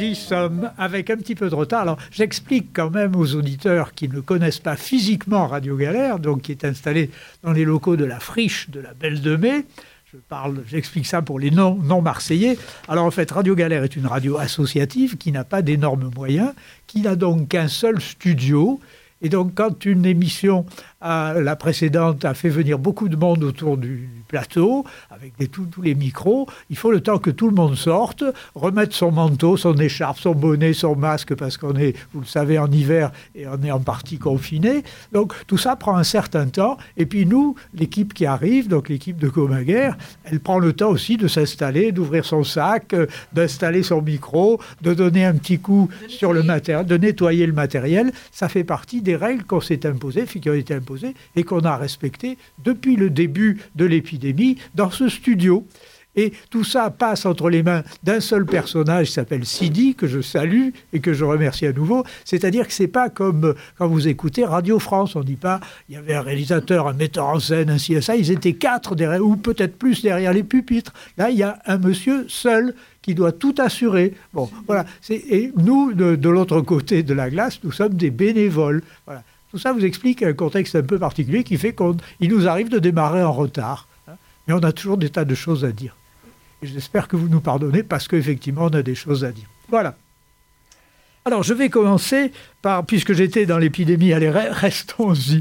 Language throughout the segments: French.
y sommes, avec un petit peu de retard. Alors, j'explique quand même aux auditeurs qui ne connaissent pas physiquement Radio Galère, donc qui est installé dans les locaux de la Friche de la Belle de Mai. J'explique ça pour les non-marseillais. Alors en fait, Radio Galère est une radio associative qui n'a pas d'énormes moyens, qui n'a donc qu'un seul studio. Et donc quand une émission, la précédente, a fait venir beaucoup de monde autour du plateau, avec tous les micros, il faut le temps que tout le monde sorte, remettre son manteau, son écharpe, son bonnet, son masque, parce qu'on est, vous le savez, en hiver et on est en partie confiné. Donc tout ça prend un certain temps. Et puis nous, l'équipe qui arrive, donc l'équipe de Comaguerre, elle prend le temps aussi de s'installer, d'ouvrir son sac, d'installer son micro, de donner un petit coup sur le matériel, de nettoyer le matériel. Ça fait partie des règles qu'on s'est imposées, qui ont été imposées et qu'on a respectées depuis le début de l'épidémie dans ce studio. Et tout ça passe entre les mains d'un seul personnage qui s'appelle Sidi, que je salue et que je remercie à nouveau. C'est-à-dire que c'est pas comme quand vous écoutez Radio France, on ne dit pas il y avait un réalisateur, un metteur en scène, ainsi et ça. Ils étaient 4 derrière, ou peut-être plus derrière les pupitres. Là, il y a un monsieur seul qui doit tout assurer. Bon, voilà. Et nous, de l'autre côté de la glace, nous sommes des bénévoles. Voilà. Tout ça vous explique un contexte un peu particulier qui fait qu'il nous arrive de démarrer en retard. Mais on a toujours des tas de choses à dire. Et j'espère que vous nous pardonnez parce qu'effectivement, on a des choses à dire. Voilà. Alors, je vais commencer par, puisque j'étais dans l'épidémie, allez, restons-y,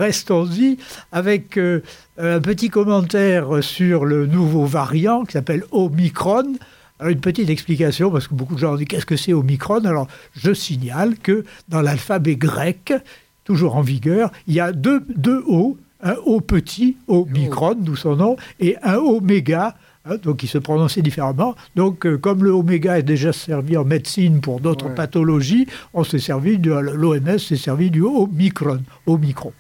avec un petit commentaire sur le nouveau variant qui s'appelle Omicron. Alors, une petite explication, parce que beaucoup de gens ont dit qu'est-ce que c'est Omicron. Alors, je signale que dans l'alphabet grec, toujours en vigueur, il y a deux O, un O petit, Omicron, d'où son nom, et un oméga, donc il se prononçait différemment. Donc, comme le oméga est déjà servi en médecine pour d'autres pathologies, on s'est servi l'OMS s'est servi du Omicron. Bon.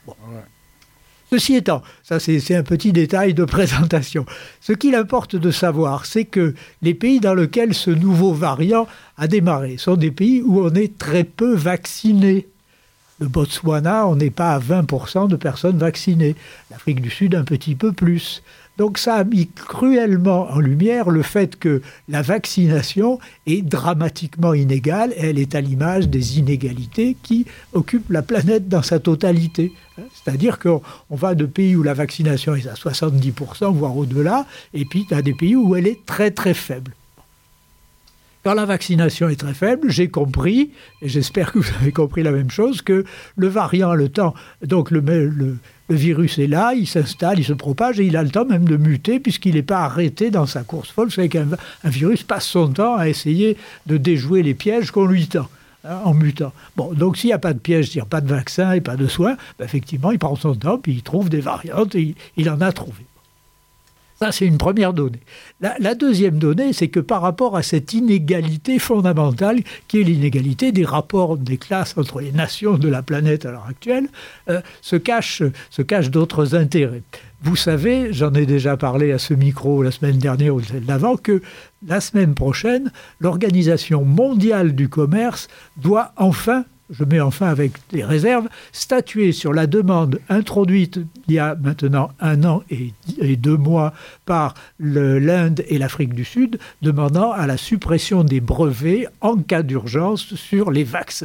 Ceci étant, ça c'est un petit détail de présentation. Ce qu'il importe de savoir, c'est que les pays dans lesquels ce nouveau variant a démarré sont des pays où on est très peu vaccinés. Le Botswana, on n'est pas à 20% de personnes vaccinées. L'Afrique du Sud, un petit peu plus. Donc ça a mis cruellement en lumière le fait que la vaccination est dramatiquement inégale et elle est à l'image des inégalités qui occupent la planète dans sa totalité. C'est-à-dire qu'on va de pays où la vaccination est à 70%, voire au-delà, et puis à des pays où elle est très très faible. Quand la vaccination est très faible, j'ai compris, et j'espère que vous avez compris la même chose, que le variant a le temps, donc le virus est là, il s'installe, il se propage, et il a le temps même de muter, puisqu'il n'est pas arrêté dans sa course folle. Vous savez qu'un virus passe son temps à essayer de déjouer les pièges qu'on lui tend, en mutant. Bon, donc s'il n'y a pas de piège, c'est-à-dire pas de vaccin et pas de soins, effectivement, il prend son temps, puis il trouve des variantes, et il en a trouvé. Ça, c'est une première donnée. La deuxième donnée, c'est que par rapport à cette inégalité fondamentale, qui est l'inégalité des rapports des classes entre les nations de la planète à l'heure actuelle, se cachent d'autres intérêts. Vous savez, j'en ai déjà parlé à ce micro la semaine dernière ou celle d'avant, que la semaine prochaine, l'Organisation mondiale du commerce doit enfin, je mets enfin avec des réserves, statuer sur la demande introduite il y a maintenant 1 an et 2 mois par l'Inde et l'Afrique du Sud, demandant à la suppression des brevets en cas d'urgence sur les vaccins.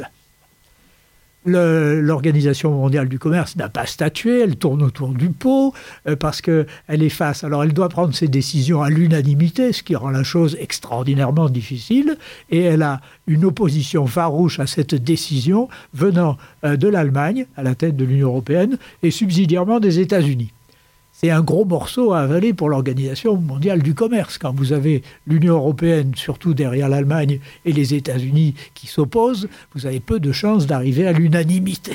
L'Organisation mondiale du commerce n'a pas statué, elle tourne autour du pot parce qu'elle est face. Alors elle doit prendre ses décisions à l'unanimité, ce qui rend la chose extraordinairement difficile, et elle a une opposition farouche à cette décision venant de l'Allemagne, à la tête de l'Union européenne, et subsidiairement des États-Unis. C'est un gros morceau à avaler pour l'Organisation mondiale du commerce. Quand vous avez l'Union européenne, surtout derrière l'Allemagne, et les États-Unis qui s'opposent, vous avez peu de chances d'arriver à l'unanimité.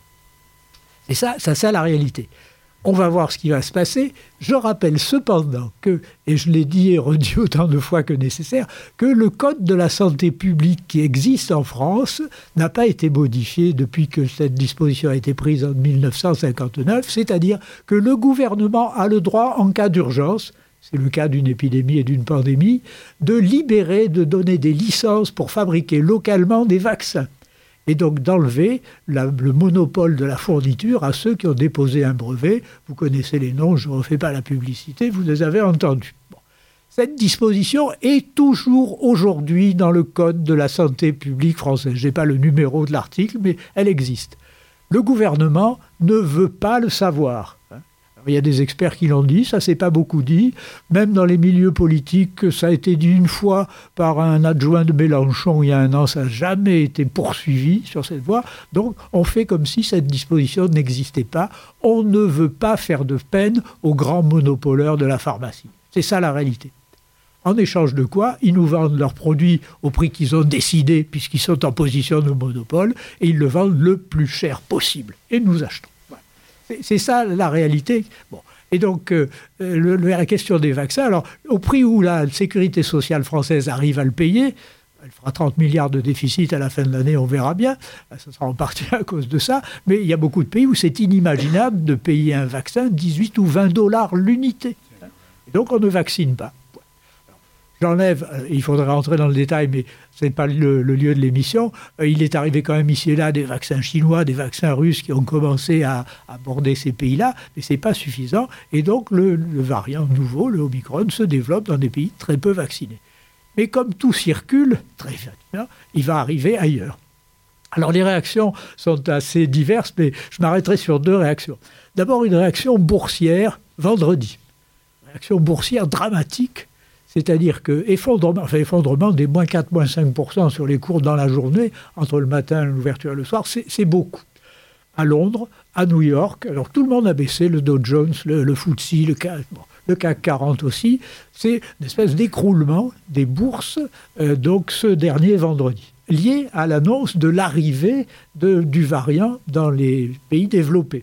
Et ça la réalité. On va voir ce qui va se passer. Je rappelle cependant que, et je l'ai dit et redit autant de fois que nécessaire, que le Code de la santé publique qui existe en France n'a pas été modifié depuis que cette disposition a été prise en 1959, c'est-à-dire que le gouvernement a le droit, en cas d'urgence, c'est le cas d'une épidémie et d'une pandémie, de libérer, de donner des licences pour fabriquer localement des vaccins. Et donc d'enlever le monopole de la fourniture à ceux qui ont déposé un brevet. Vous connaissez les noms, je ne refais pas la publicité, vous les avez entendus. Bon. Cette disposition est toujours aujourd'hui dans le Code de la santé publique française. Je n'ai pas le numéro de l'article, mais elle existe. Le gouvernement ne veut pas le savoir. Alors, il y a des experts qui l'ont dit, ça s'est pas beaucoup dit. Même dans les milieux politiques, ça a été dit une fois par un adjoint de Mélenchon il y a 1 an, ça n'a jamais été poursuivi sur cette voie. Donc on fait comme si cette disposition n'existait pas. On ne veut pas faire de peine aux grands monopoleurs de la pharmacie. C'est ça la réalité. En échange de quoi, ils nous vendent leurs produits au prix qu'ils ont décidé, puisqu'ils sont en position de monopole, et ils le vendent le plus cher possible. Et nous achetons. Voilà. C'est ça la réalité. Bon. Et donc, la question des vaccins, alors, au prix où la sécurité sociale française arrive à le payer, elle fera 30 milliards de déficit à la fin de l'année, on verra bien. Ça sera en partie à cause de ça. Mais il y a beaucoup de pays où c'est inimaginable de payer un vaccin 18 ou 20 $ l'unité. Et donc, on ne vaccine pas. J'enlève, il faudrait rentrer dans le détail, mais ce n'est pas le lieu de l'émission. Il est arrivé quand même ici et là des vaccins chinois, des vaccins russes qui ont commencé à aborder ces pays-là, mais ce n'est pas suffisant. Et donc le variant nouveau, le Omicron, se développe dans des pays très peu vaccinés. Mais comme tout circule, très vite, il va arriver ailleurs. Alors les réactions sont assez diverses, mais je m'arrêterai sur 2 réactions. D'abord une réaction boursière vendredi. Réaction boursière dramatique. C'est-à-dire que effondrement des moins 4, moins 5% sur les cours dans la journée, entre le matin, l'ouverture et le soir, c'est beaucoup. À Londres, à New York, alors tout le monde a baissé, le Dow Jones, le FTSE, le CAC 40 aussi. C'est une espèce d'écroulement des bourses, donc ce dernier vendredi, lié à l'annonce de l'arrivée du variant dans les pays développés.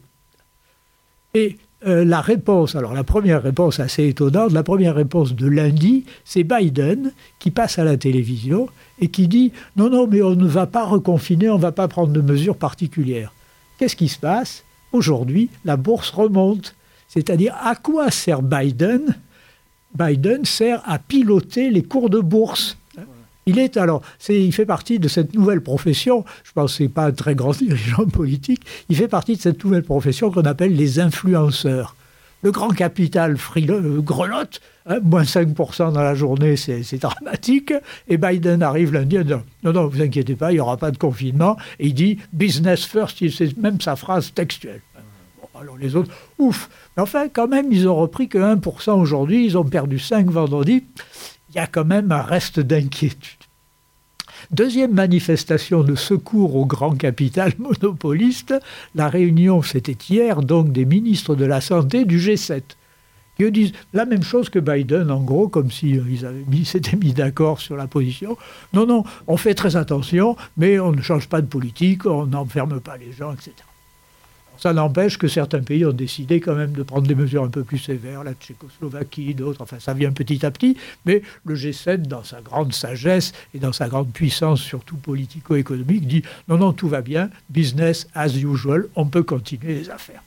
Et la réponse, alors la première réponse assez étonnante, la première réponse de lundi, c'est Biden qui passe à la télévision et qui dit « Non, mais on ne va pas reconfiner, on ne va pas prendre de mesures particulières ». Qu'est-ce qui se passe ? Aujourd'hui, la bourse remonte. C'est-à-dire, à quoi sert Biden ? Biden sert à piloter les cours de bourse. Il fait partie de cette nouvelle profession, je pense que ce n'est pas un très grand dirigeant politique, il fait partie de cette nouvelle profession qu'on appelle les influenceurs. Le grand capital grelotte, moins 5% dans la journée, c'est dramatique, et Biden arrive lundi en disant « Non, vous inquiétez pas, il n'y aura pas de confinement », et il dit « Business first », c'est même sa phrase textuelle. Bon, alors les autres, ouf. Mais enfin, quand même, ils ont repris que 1% aujourd'hui, ils ont perdu 5 vendredi. Il y a quand même un reste d'inquiétude. Deuxième manifestation de secours au grand capital monopoliste, la réunion, c'était hier, donc des ministres de la Santé du G7, qui disent la même chose que Biden, en gros, comme s'ils s'étaient mis d'accord sur la position. Non, on fait très attention, mais on ne change pas de politique, on n'enferme pas les gens, etc. Ça n'empêche que certains pays ont décidé quand même de prendre des mesures un peu plus sévères, la Tchécoslovaquie, d'autres, enfin ça vient petit à petit, mais le G7, dans sa grande sagesse et dans sa grande puissance, surtout politico-économique, dit non, tout va bien, business as usual, on peut continuer les affaires.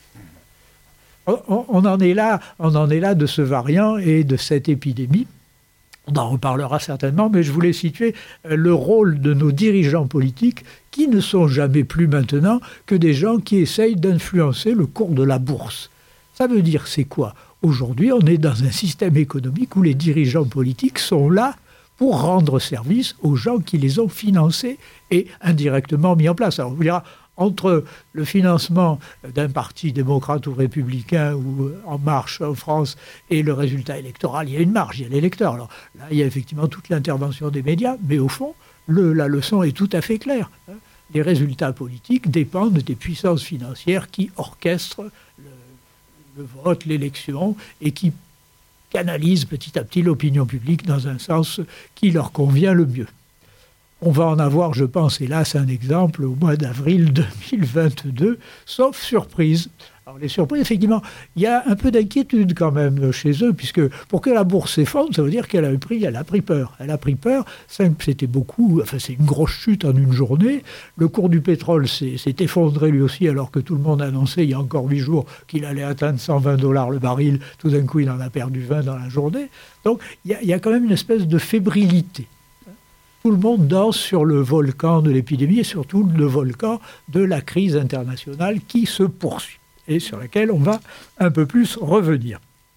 On en est là de ce variant et de cette épidémie. On en reparlera certainement, mais je voulais situer le rôle de nos dirigeants politiques qui ne sont jamais plus maintenant que des gens qui essayent d'influencer le cours de la bourse. Ça veut dire c'est quoi ? Aujourd'hui, on est dans un système économique où les dirigeants politiques sont là pour rendre service aux gens qui les ont financés et indirectement mis en place. Alors, on vous dira, entre le financement d'un parti démocrate ou républicain ou En Marche en France et le résultat électoral, il y a une marge, il y a l'électeur. Alors là, il y a effectivement toute l'intervention des médias, mais au fond, la leçon est tout à fait claire. Les résultats politiques dépendent des puissances financières qui orchestrent le vote, l'élection, et qui canalisent petit à petit l'opinion publique dans un sens qui leur convient le mieux. On va en avoir, je pense, hélas, un exemple au mois d'avril 2022, sauf surprise. Alors les surprises, effectivement, il y a un peu d'inquiétude quand même chez eux, puisque pour que la bourse s'effondre, ça veut dire qu'elle a pris peur. Elle a pris peur, c'était beaucoup, enfin c'est une grosse chute en une journée. Le cours du pétrole s'est effondré lui aussi, alors que tout le monde annonçait il y a encore 8 jours qu'il allait atteindre $120 le baril. Tout d'un coup, il en a perdu 20 dans la journée. Donc il y a quand même une espèce de fébrilité. Tout le monde danse sur le volcan de l'épidémie et surtout le volcan de la crise internationale qui se poursuit et sur laquelle on va un peu plus revenir.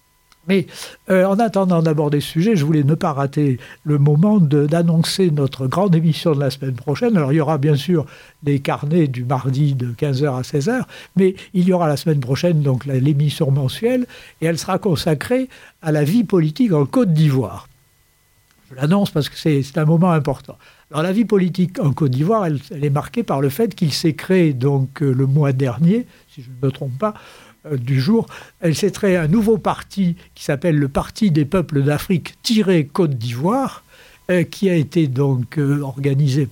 Mais en attendant d'aborder ce sujet, je voulais ne pas rater le moment d'annoncer notre grande émission de la semaine prochaine. Alors il y aura bien sûr des carnets du mardi de 15h à 16h, mais il y aura la semaine prochaine donc l'émission mensuelle, et elle sera consacrée à la vie politique en Côte d'Ivoire. Je l'annonce parce que c'est un moment important. Alors la vie politique en Côte d'Ivoire, elle est marquée par le fait qu'il s'est créé donc le mois dernier, si je ne me trompe pas, du jour, elle s'est créée un nouveau parti qui s'appelle le Parti des peuples d'Afrique tiré Côte d'Ivoire, qui a été donc organisé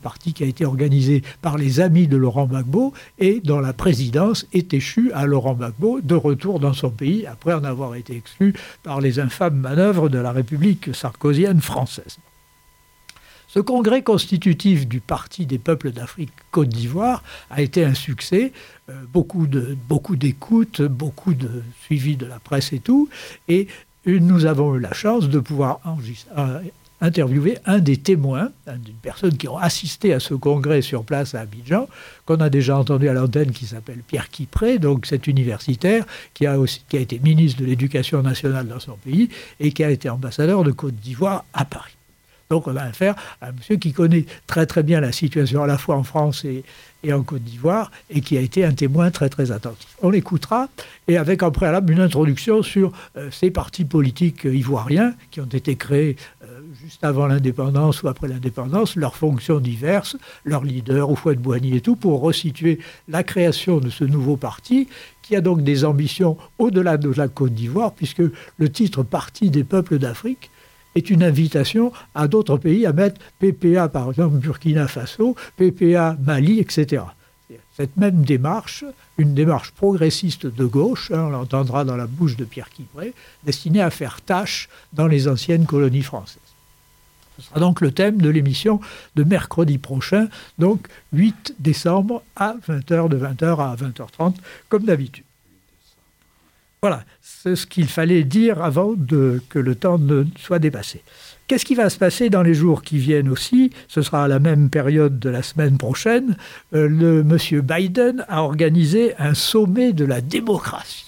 par les amis de Laurent Gbagbo, et dont la présidence est échue à Laurent Gbagbo, de retour dans son pays après en avoir été exclu par les infâmes manœuvres de la République sarkozienne française. Ce congrès constitutif du Parti des peuples d'Afrique Côte d'Ivoire a été un succès, beaucoup d'écoutes, beaucoup de suivi de la presse et tout, et nous avons eu la chance de pouvoir interviewer un des témoins, d'une personne qui a assisté à ce congrès sur place à Abidjan, qu'on a déjà entendu à l'antenne, qui s'appelle Pierre Kipré, donc cet universitaire qui a été ministre de l'Éducation nationale dans son pays et qui a été ambassadeur de Côte d'Ivoire à Paris. Donc on a affaire à un monsieur qui connaît très très bien la situation à la fois en France et en Côte d'Ivoire, et qui a été un témoin très très attentif. On l'écoutera, et avec en préalable une introduction sur ces partis politiques ivoiriens qui ont été créés juste avant l'indépendance ou après l'indépendance, leurs fonctions diverses, leurs leaders, Houphouët-Boigny et tout, pour resituer la création de ce nouveau parti, qui a donc des ambitions au-delà de la Côte d'Ivoire, puisque le titre « Parti des peuples d'Afrique » est une invitation à d'autres pays à mettre PPA, par exemple Burkina Faso, PPA Mali, etc. Cette même démarche, une démarche progressiste de gauche, on l'entendra dans la bouche de Pierre Kipré, destinée à faire tâche dans les anciennes colonies françaises. Ce sera donc le thème de l'émission de mercredi prochain, donc 8 décembre à 20h, de 20h à 20h30, comme d'habitude. Voilà, c'est ce qu'il fallait dire avant que le temps ne soit dépassé. Qu'est-ce qui va se passer dans les jours qui viennent aussi? Ce sera à la même période de la semaine prochaine. Monsieur Biden a organisé un sommet de la démocratie.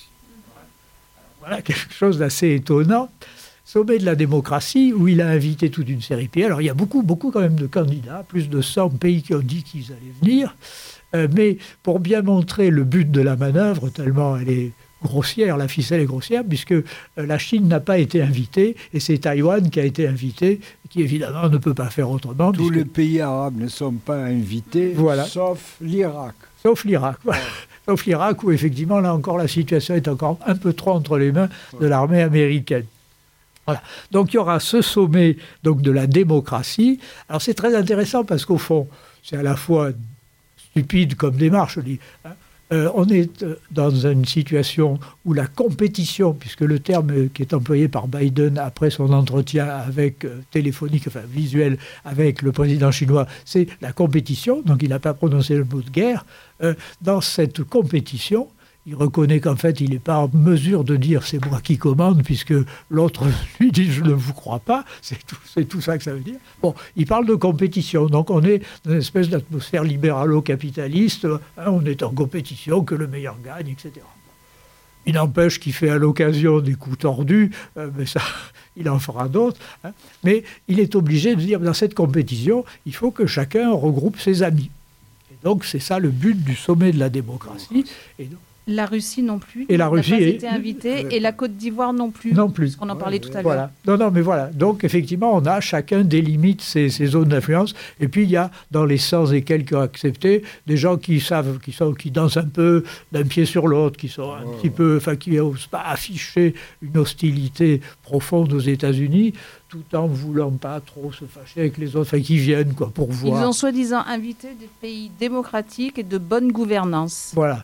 Voilà quelque chose d'assez étonnant. Sommet de la démocratie, où il a invité toute une série de pays. Alors il y a beaucoup quand même de candidats, plus de 100 pays qui ont dit qu'ils allaient venir. Mais pour bien montrer le but de la manœuvre, tellement elle est grossière, la ficelle est grossière, puisque la Chine n'a pas été invitée, et c'est Taïwan qui a été invité, qui évidemment ne peut pas faire autrement. Tous les pays arabes ne sont pas invités, voilà. Sauf l'Irak. Sauf l'Irak, voilà. Sauf l'Irak, où effectivement, là encore, la situation est encore un peu trop entre les mains de l'armée américaine. Voilà. Donc il y aura ce sommet donc, de la démocratie. Alors c'est très intéressant parce qu'au fond, c'est à la fois stupide comme démarche, je dis, hein. On est dans une situation où la compétition, puisque le terme qui est employé par Biden après son entretien avec téléphonique, enfin visuel, avec le président chinois, c'est la compétition, donc il n'a pas prononcé le mot de guerre. Dans cette compétition, il reconnaît qu'en fait, il n'est pas en mesure de dire « c'est moi qui commande » puisque l'autre lui dit « je ne vous crois pas ». C'est tout ça que ça veut dire. Bon, il parle de compétition. Donc, on est dans une espèce d'atmosphère libéralo-capitaliste. Hein, on est en compétition, que le meilleur gagne, etc. Il n'empêche qu'il fait à l'occasion des coups tordus, mais ça, il en fera d'autres. Hein. Mais il est obligé de dire « dans cette compétition, il faut que chacun regroupe ses amis ». Et donc, c'est ça le but du sommet de la démocratie. Et donc, la Russie non plus. Et la Russie n'a pas été invitée, et la Côte d'Ivoire non plus. Non plus. Parce qu'on en parlait tout à voilà. l'heure. Non, mais voilà. Donc, effectivement, on a chacun délimite ses zones d'influence. Et puis, il y a, dans les 100 et quelques acceptés, des gens qui savent, qui dansent un peu d'un pied sur l'autre, qui sont un petit peu, enfin, qui n'osent pas afficher une hostilité profonde aux États-Unis, tout en ne voulant pas trop se fâcher avec les autres, enfin, qui viennent, quoi, pour voir. Ils ont soi-disant invité des pays démocratiques et de bonne gouvernance. Voilà.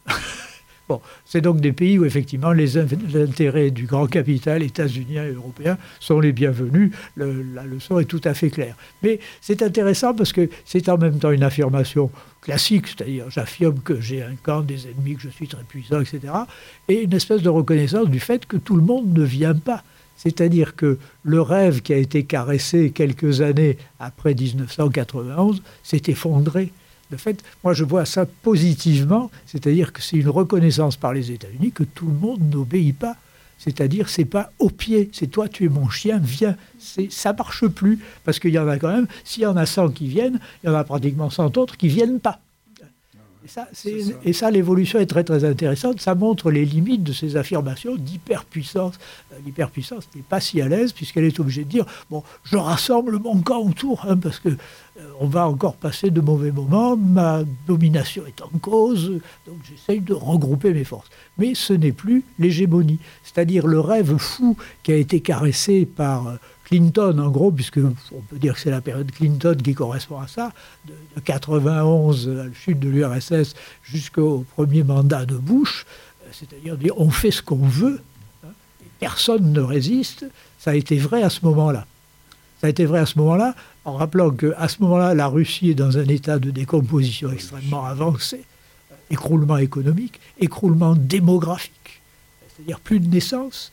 Bon, c'est donc des pays où effectivement les intérêts du grand capital états-unien et européen sont les bienvenus. La leçon est tout à fait claire. Mais c'est intéressant parce que c'est en même temps une affirmation classique, c'est-à-dire j'affirme que j'ai un camp, des ennemis, que je suis très puissant, etc. Et une espèce de reconnaissance du fait que tout le monde ne vient pas. C'est-à-dire que le rêve qui a été caressé quelques années après 1991 s'est effondré. De fait, moi je vois ça positivement, c'est-à-dire que c'est une reconnaissance par les États-Unis que tout le monde n'obéit pas. C'est-à-dire, c'est pas au pied, c'est toi, tu es mon chien, viens. Ça marche plus, parce qu'il y en a quand même, s'il y en a 100 qui viennent, il y en a pratiquement 100 autres qui viennent pas. Et ça, l'évolution est très très intéressante. Ça montre les limites de ces affirmations d'hyperpuissance. L'hyperpuissance n'est pas si à l'aise puisqu'elle est obligée de dire bon, je rassemble mon camp autour parce que on va encore passer de mauvais moments. Ma domination est en cause, donc j'essaye de regrouper mes forces. Mais ce n'est plus l'hégémonie, c'est-à-dire le rêve fou qui a été caressé par Clinton, en gros, puisque on peut dire que c'est la période Clinton qui correspond à ça, de 91 à la chute de l'URSS jusqu'au premier mandat de Bush, c'est-à-dire dire on fait ce qu'on veut, et personne ne résiste. Ça a été vrai à ce moment-là. Ça a été vrai à ce moment-là, en rappelant qu'à ce moment-là, la Russie est dans un état de décomposition extrêmement avancé, écroulement économique, écroulement démographique, c'est-à-dire plus de naissances.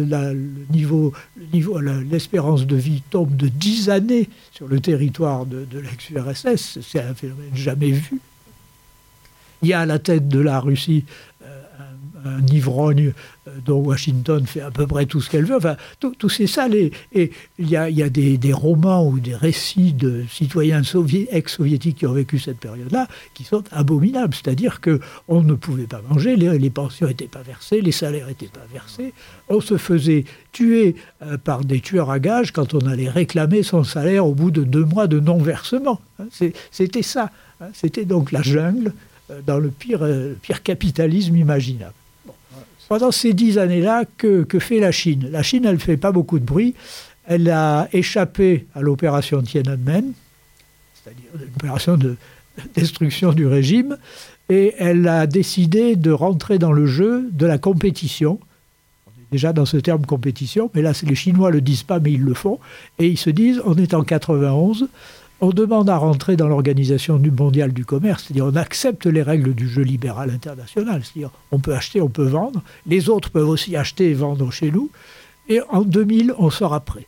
L'espérance de vie tombe de 10 années sur le territoire de l'ex-URSS. C'est un phénomène jamais vu. Il y a à la tête de la Russie un ivrogne dont Washington fait à peu près tout ce qu'elle veut. Enfin, tout c'est ça. Et il y a des romans ou des récits de citoyens ex-soviétiques qui ont vécu cette période-là qui sont abominables. C'est-à-dire qu'on ne pouvait pas manger, les pensions n'étaient pas versées, les salaires n'étaient pas versés. On se faisait tuer par des tueurs à gages quand on allait réclamer son salaire au bout de 2 mois de non-versement. C'était ça. C'était donc la jungle dans le pire capitalisme imaginable. Pendant ces 10 années-là, que fait la Chine ? La Chine, elle ne fait pas beaucoup de bruit. Elle a échappé à l'opération Tiananmen, c'est-à-dire une opération de destruction du régime, et elle a décidé de rentrer dans le jeu de la compétition. On est déjà dans ce terme compétition, mais là, les Chinois ne le disent pas, mais ils le font. Et ils se disent, on est en 91, on demande à rentrer dans l'Organisation mondiale du commerce, c'est-à-dire on accepte les règles du jeu libéral international, c'est-à-dire on peut acheter, on peut vendre, les autres peuvent aussi acheter et vendre chez nous, et en 2000, on sera prêt.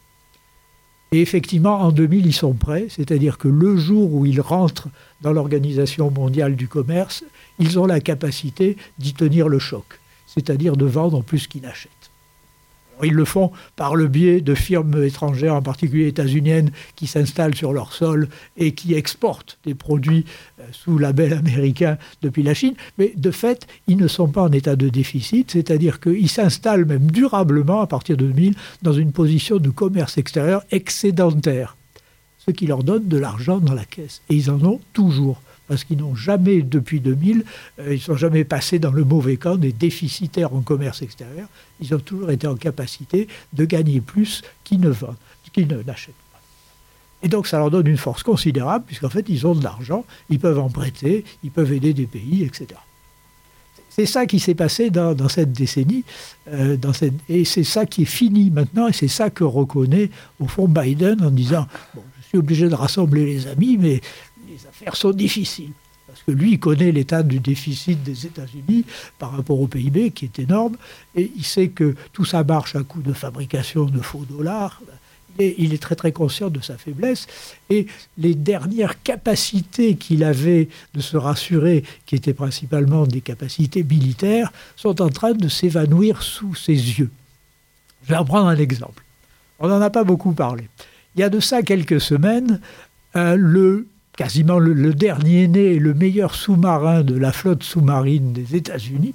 Et effectivement, en 2000, ils sont prêts, c'est-à-dire que le jour où ils rentrent dans l'Organisation mondiale du commerce, ils ont la capacité d'y tenir le choc, c'est-à-dire de vendre plus qu'ils n'achètent. Ils le font par le biais de firmes étrangères, en particulier états-uniennes, qui s'installent sur leur sol et qui exportent des produits sous label américain depuis la Chine. Mais de fait, ils ne sont pas en état de déficit, c'est-à-dire qu'ils s'installent même durablement, à partir de 2000, dans une position de commerce extérieur excédentaire, ce qui leur donne de l'argent dans la caisse. Et ils en ont toujours. Parce qu'ils n'ont jamais, depuis 2000, ils ne sont jamais passés dans le mauvais camp des déficitaires en commerce extérieur. Ils ont toujours été en capacité de gagner plus qu'ils n'achètent pas. Et donc ça leur donne une force considérable, puisqu'en fait ils ont de l'argent, ils peuvent en prêter, ils peuvent aider des pays, etc. C'est ça qui s'est passé dans cette décennie, et c'est ça qui est fini maintenant, et c'est ça que reconnaît au fond Biden en disant bon, je suis obligé de rassembler les amis, mais les affaires sont difficiles. Parce que lui, il connaît l'état du déficit des États-Unis par rapport au PIB, qui est énorme, et il sait que tout ça marche à coup de fabrication de faux dollars. Et il est très très conscient de sa faiblesse. Et les dernières capacités qu'il avait de se rassurer, qui étaient principalement des capacités militaires, sont en train de s'évanouir sous ses yeux. Je vais en prendre un exemple. On n'en a pas beaucoup parlé. Il y a de ça quelques semaines, quasiment le dernier né et le meilleur sous-marin de la flotte sous-marine des États-Unis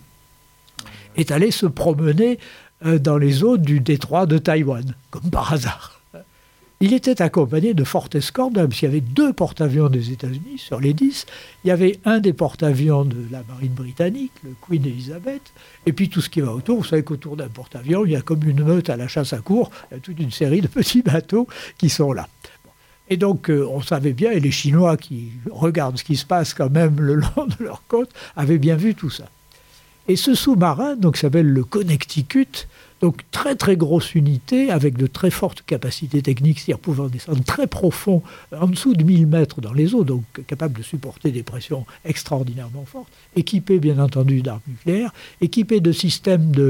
est allé se promener dans les eaux du détroit de Taïwan, comme par hasard. Il était accompagné de fortes escortes, parce qu'il y avait 2 porte-avions des États-Unis sur les 10. Il y avait un des porte-avions de la marine britannique, le Queen Elizabeth, et puis tout ce qui va autour. Vous savez qu'autour d'un porte-avions, il y a comme une meute à la chasse à courre, il y a toute une série de petits bateaux qui sont là. Et donc, on savait bien, et les Chinois qui regardent ce qui se passe quand même le long de leur côte, avaient bien vu tout ça. Et ce sous-marin, donc, s'appelle le Connecticut, donc très très grosse unité, avec de très fortes capacités techniques, c'est-à-dire pouvant descendre très profond, en dessous de 1000 mètres dans les eaux, donc capable de supporter des pressions extraordinairement fortes, équipé bien entendu d'armes nucléaires, équipé de systèmes de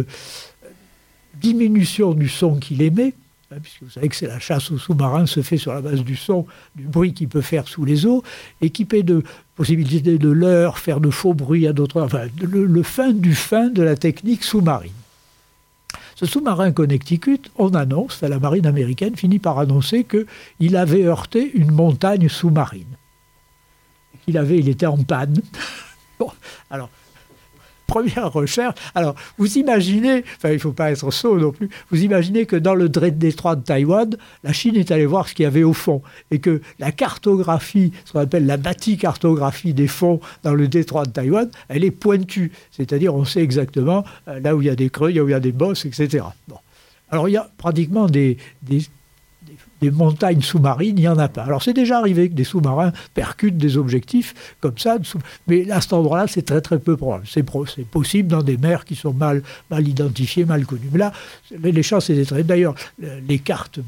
diminution du son qu'il émet, puisque vous savez que c'est la chasse aux sous-marins se fait sur la base du son, du bruit qu'il peut faire sous les eaux, équipé de possibilités de leurre, faire de faux bruits à d'autres... Enfin, le fin du fin de la technique sous-marine. Ce sous-marin Connecticut, la marine américaine finit par annoncer qu'il avait heurté une montagne sous-marine. Il était en panne. Bon, alors, première recherche. Alors, vous imaginez, il ne faut pas être sot non plus, vous imaginez que dans le détroit de Taïwan, la Chine est allée voir ce qu'il y avait au fond et que la cartographie, ce qu'on appelle la bathycartographie des fonds dans le détroit de Taïwan, elle est pointue. C'est-à-dire, on sait exactement là où il y a des creux, là où il y a des bosses, etc. Bon. Alors, il y a pratiquement des montagnes sous-marines, il n'y en a pas. Alors, c'est déjà arrivé que des sous-marins percutent des objectifs comme ça, mais à cet endroit-là, c'est très, très peu probable. C'est possible dans des mers qui sont mal identifiées, mal connues. Mais là, les chances étaient très... D'ailleurs, les cartes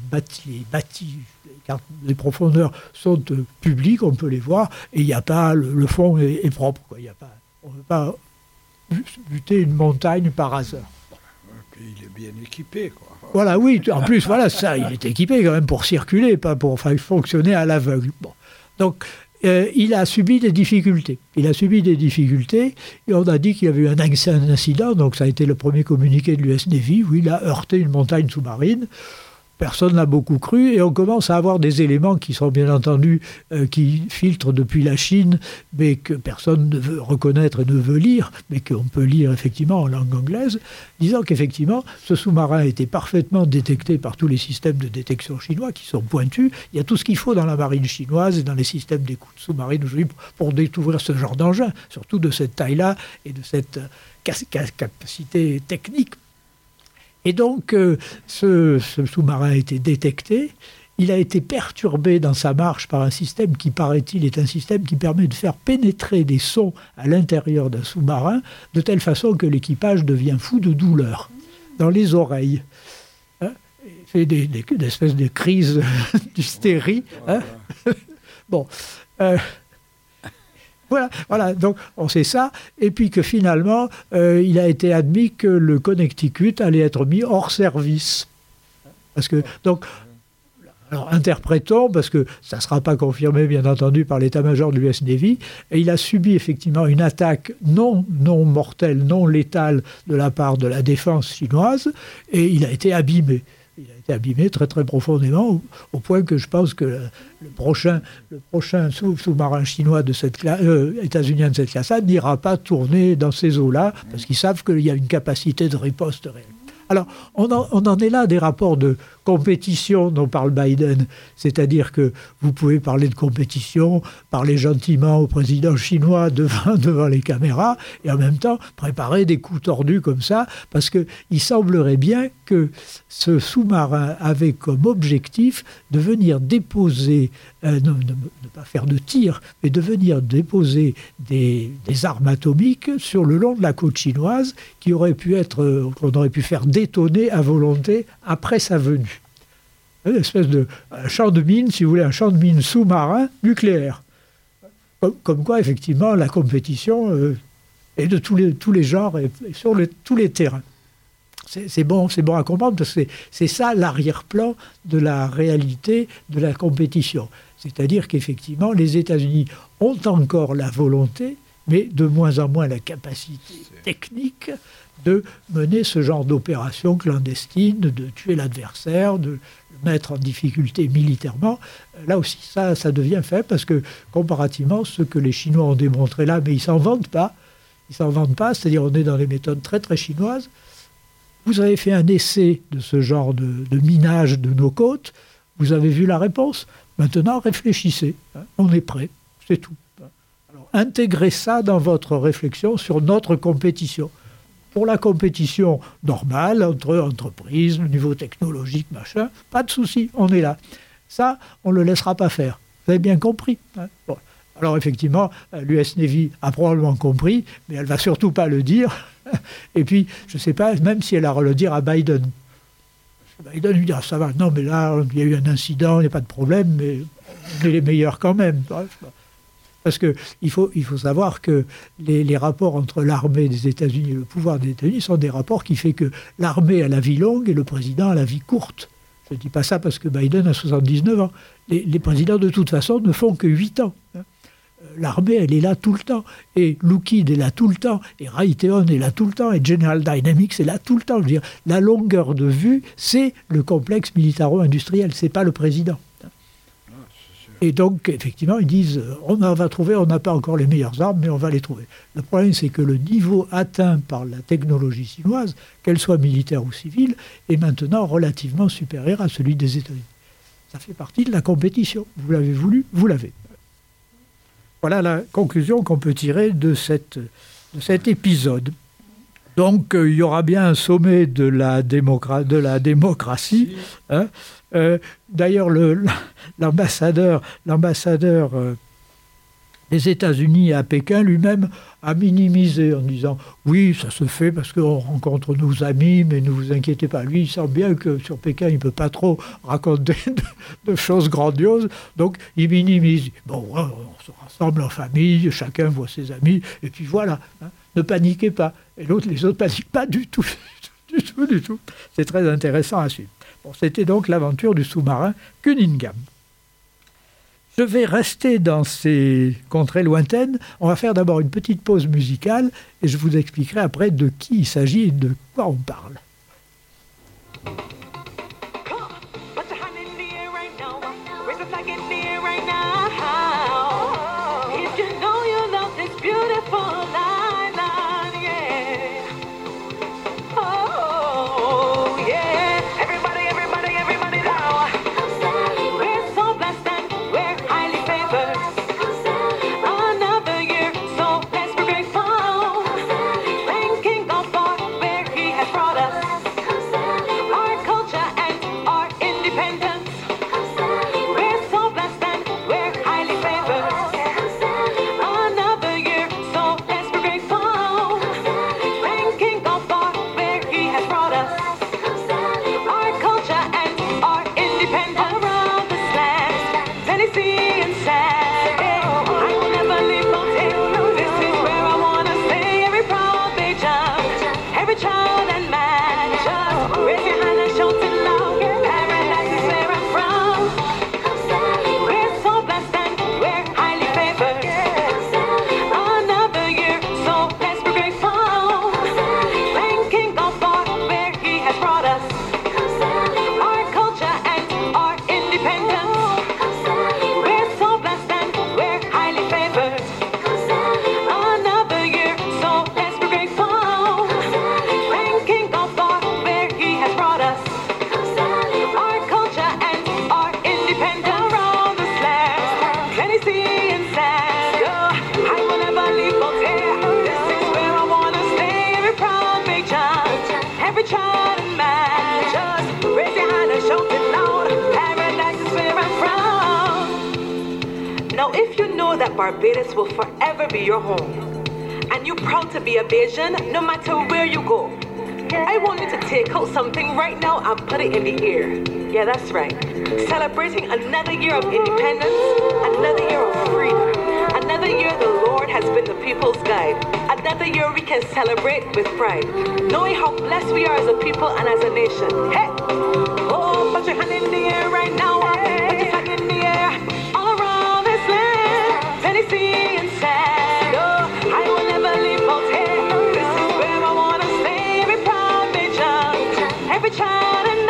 les profondeurs sont publiques, on peut les voir, et il n'y a pas... Le fond est propre, quoi. On ne peut pas buter une montagne par hasard. Il est bien équipé, quoi. Voilà, oui, en plus, voilà, ça, il est équipé quand même pour circuler, pas pour fonctionner à l'aveugle. Bon. Donc, il a subi des difficultés. Et on a dit qu'il y avait eu un incident, donc ça a été le premier communiqué de l'US Navy, où il a heurté une montagne sous-marine. Personne n'a beaucoup cru, et on commence à avoir des éléments qui sont bien entendu, qui filtrent depuis la Chine, mais que personne ne veut reconnaître et ne veut lire, mais qu'on peut lire effectivement en langue anglaise, disant qu'effectivement, ce sous-marin a été parfaitement détecté par tous les systèmes de détection chinois qui sont pointus. Il y a tout ce qu'il faut dans la marine chinoise et dans les systèmes d'écoute sous-marine aujourd'hui pour découvrir ce genre d'engin, surtout de cette taille-là et de cette capacité technique. Et donc, ce sous-marin a été détecté. Il a été perturbé dans sa marche par un système qui, paraît-il, est un système qui permet de faire pénétrer des sons à l'intérieur d'un sous-marin, de telle façon que l'équipage devient fou de douleur dans les oreilles. Hein, il fait des espèces de crises d'hystérie. Hein. Bon. Voilà, donc on sait ça, et puis que finalement, il a été admis que le Connecticut allait être mis hors service. Parce que, donc, alors interprétons, parce que ça ne sera pas confirmé, bien entendu, par l'état-major de l'US Navy, et il a subi effectivement une attaque non mortelle, non létale de la part de la défense chinoise, et il a été abîmé. Il a été abîmé très très profondément, au point que je pense que le prochain sous-marin chinois de cette classe, états-unien de cette classe-là, n'ira pas tourner dans ces eaux-là, parce qu'ils savent qu'il y a une capacité de riposte réelle. Alors, on en est là des rapports de compétition dont parle Biden, c'est-à-dire que vous pouvez parler de compétition, parler gentiment au président chinois devant les caméras, et en même temps préparer des coups tordus comme ça, parce qu'il semblerait bien que ce sous-marin avait comme objectif de venir déposer, ne pas faire de tir, mais de venir déposer des armes atomiques sur le long de la côte chinoise qu'on aurait pu faire détonner à volonté après sa venue. Une espèce de champ de mine, si vous voulez, un champ de mine sous-marin nucléaire. Comme quoi, effectivement, la compétition est de tous les genres et sur tous les terrains. C'est bon à comprendre, parce que c'est ça l'arrière-plan de la réalité de la compétition. C'est-à-dire qu'effectivement, les États-Unis ont encore la volonté, mais de moins en moins la capacité technique de mener ce genre d'opération clandestine, de tuer l'adversaire, de le mettre en difficulté militairement. Là aussi, ça devient fait, parce que comparativement, ce que les Chinois ont démontré là, mais ils ne s'en vantent pas, c'est-à-dire on est dans des méthodes très très chinoises. Vous avez fait un essai de ce genre de minage de nos côtes, vous avez vu la réponse, maintenant réfléchissez, on est prêt, c'est tout. Alors, intégrez ça dans votre réflexion sur notre compétition. Pour la compétition normale, entre entreprises, le niveau technologique, machin, pas de souci, on est là. Ça, on ne le laissera pas faire. Vous avez bien compris, hein. Bon. Alors effectivement, l'US Navy a probablement compris, mais elle ne va surtout pas le dire. Et puis, je ne sais pas, même si elle a à le dire à Biden. Biden lui dira, ça va, non, mais là, il y a eu un incident, il n'y a pas de problème, mais on est les meilleurs quand même. Parce qu'il faut savoir que les rapports entre l'armée des États-Unis et le pouvoir des États-Unis sont des rapports qui font que l'armée a la vie longue et le président a la vie courte. Je ne dis pas ça parce que Biden a 79 ans. Les présidents, de toute façon, ne font que 8 ans. l'armée, elle est là tout le temps. Et Lockheed est là tout le temps. Et Raytheon est là tout le temps. Et General Dynamics est là tout le temps. Je veux dire, la longueur de vue, c'est le complexe militaro-industriel. C'est pas le président. Et donc, effectivement, ils disent, on va trouver, on n'a pas encore les meilleures armes, mais on va les trouver. Le problème, c'est que le niveau atteint par la technologie chinoise, qu'elle soit militaire ou civile, est maintenant relativement supérieur à celui des États-Unis. Ça fait partie de la compétition. Vous l'avez voulu, vous l'avez. Voilà la conclusion qu'on peut tirer de cet épisode. Donc, il y aura bien un sommet de la démocratie. Hein. D'ailleurs, l'ambassadeur des États-Unis à Pékin lui-même a minimisé en disant « Oui, ça se fait parce qu'on rencontre nos amis, mais ne vous inquiétez pas. » Lui, il sent bien que sur Pékin, il ne peut pas trop raconter de choses grandioses, donc il minimise. Bon, on se rassemble en famille, chacun voit ses amis, et puis voilà, hein, ne paniquez pas. Et les autres ne paniquent pas du tout, du tout. C'est très intéressant à suivre. Bon, c'était donc l'aventure du sous-marin Cunningham. Je vais rester dans ces contrées lointaines. On va faire d'abord une petite pause musicale et je vous expliquerai après de qui il s'agit et de quoi on parle. That Barbados will forever be your home, and you're proud to be a Bajan no matter where you go. I want you to take out something right now and put it in the air. Yeah, that's right. Celebrating another year of independence, another year of freedom, another year the Lord has been the people's guide, another year we can celebrate with pride, knowing how blessed we are as a people and as a nation. Hey! Oh, put your hand in the air right now. Put your hand in the air. All around this land, Tennessee and sand. Oh, I will never leave out here. This is where I want to stay. Every proud nation, every child and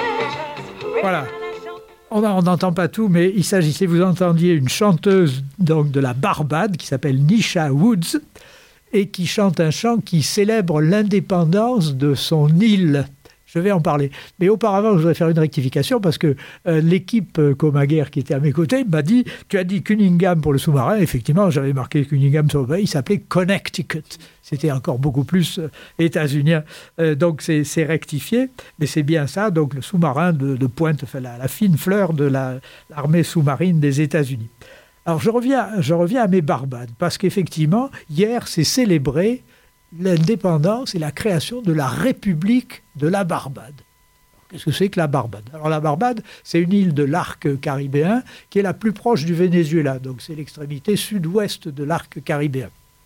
man. Voilà. On n'entend pas tout, mais il s'agissait, vous entendiez une chanteuse donc, de la Barbade qui s'appelle Nisha Woods et qui chante un chant qui célèbre l'indépendance de son île. Je vais en parler. Mais auparavant, je voudrais faire une rectification parce que l'équipe Comaguerre qui était à mes côtés m'a dit « Tu as dit Cunningham pour le sous-marin ». Effectivement, j'avais marqué Cunningham sur le pays. Il s'appelait Connecticut. C'était encore beaucoup plus états-unien. Donc, c'est rectifié. Mais c'est bien ça. Donc, le sous-marin de pointe, enfin, la fine fleur de l'armée sous-marine des États-Unis. Alors, je reviens à mes Barbades parce qu'effectivement, hier, c'est célébré l'indépendance et la création de la République de la Barbade. Alors, qu'est-ce que c'est que la Barbade ? Alors la Barbade, c'est une île de l'arc caribéen qui est la plus proche du Venezuela, donc c'est l'extrémité sud-ouest de l'arc caribéen.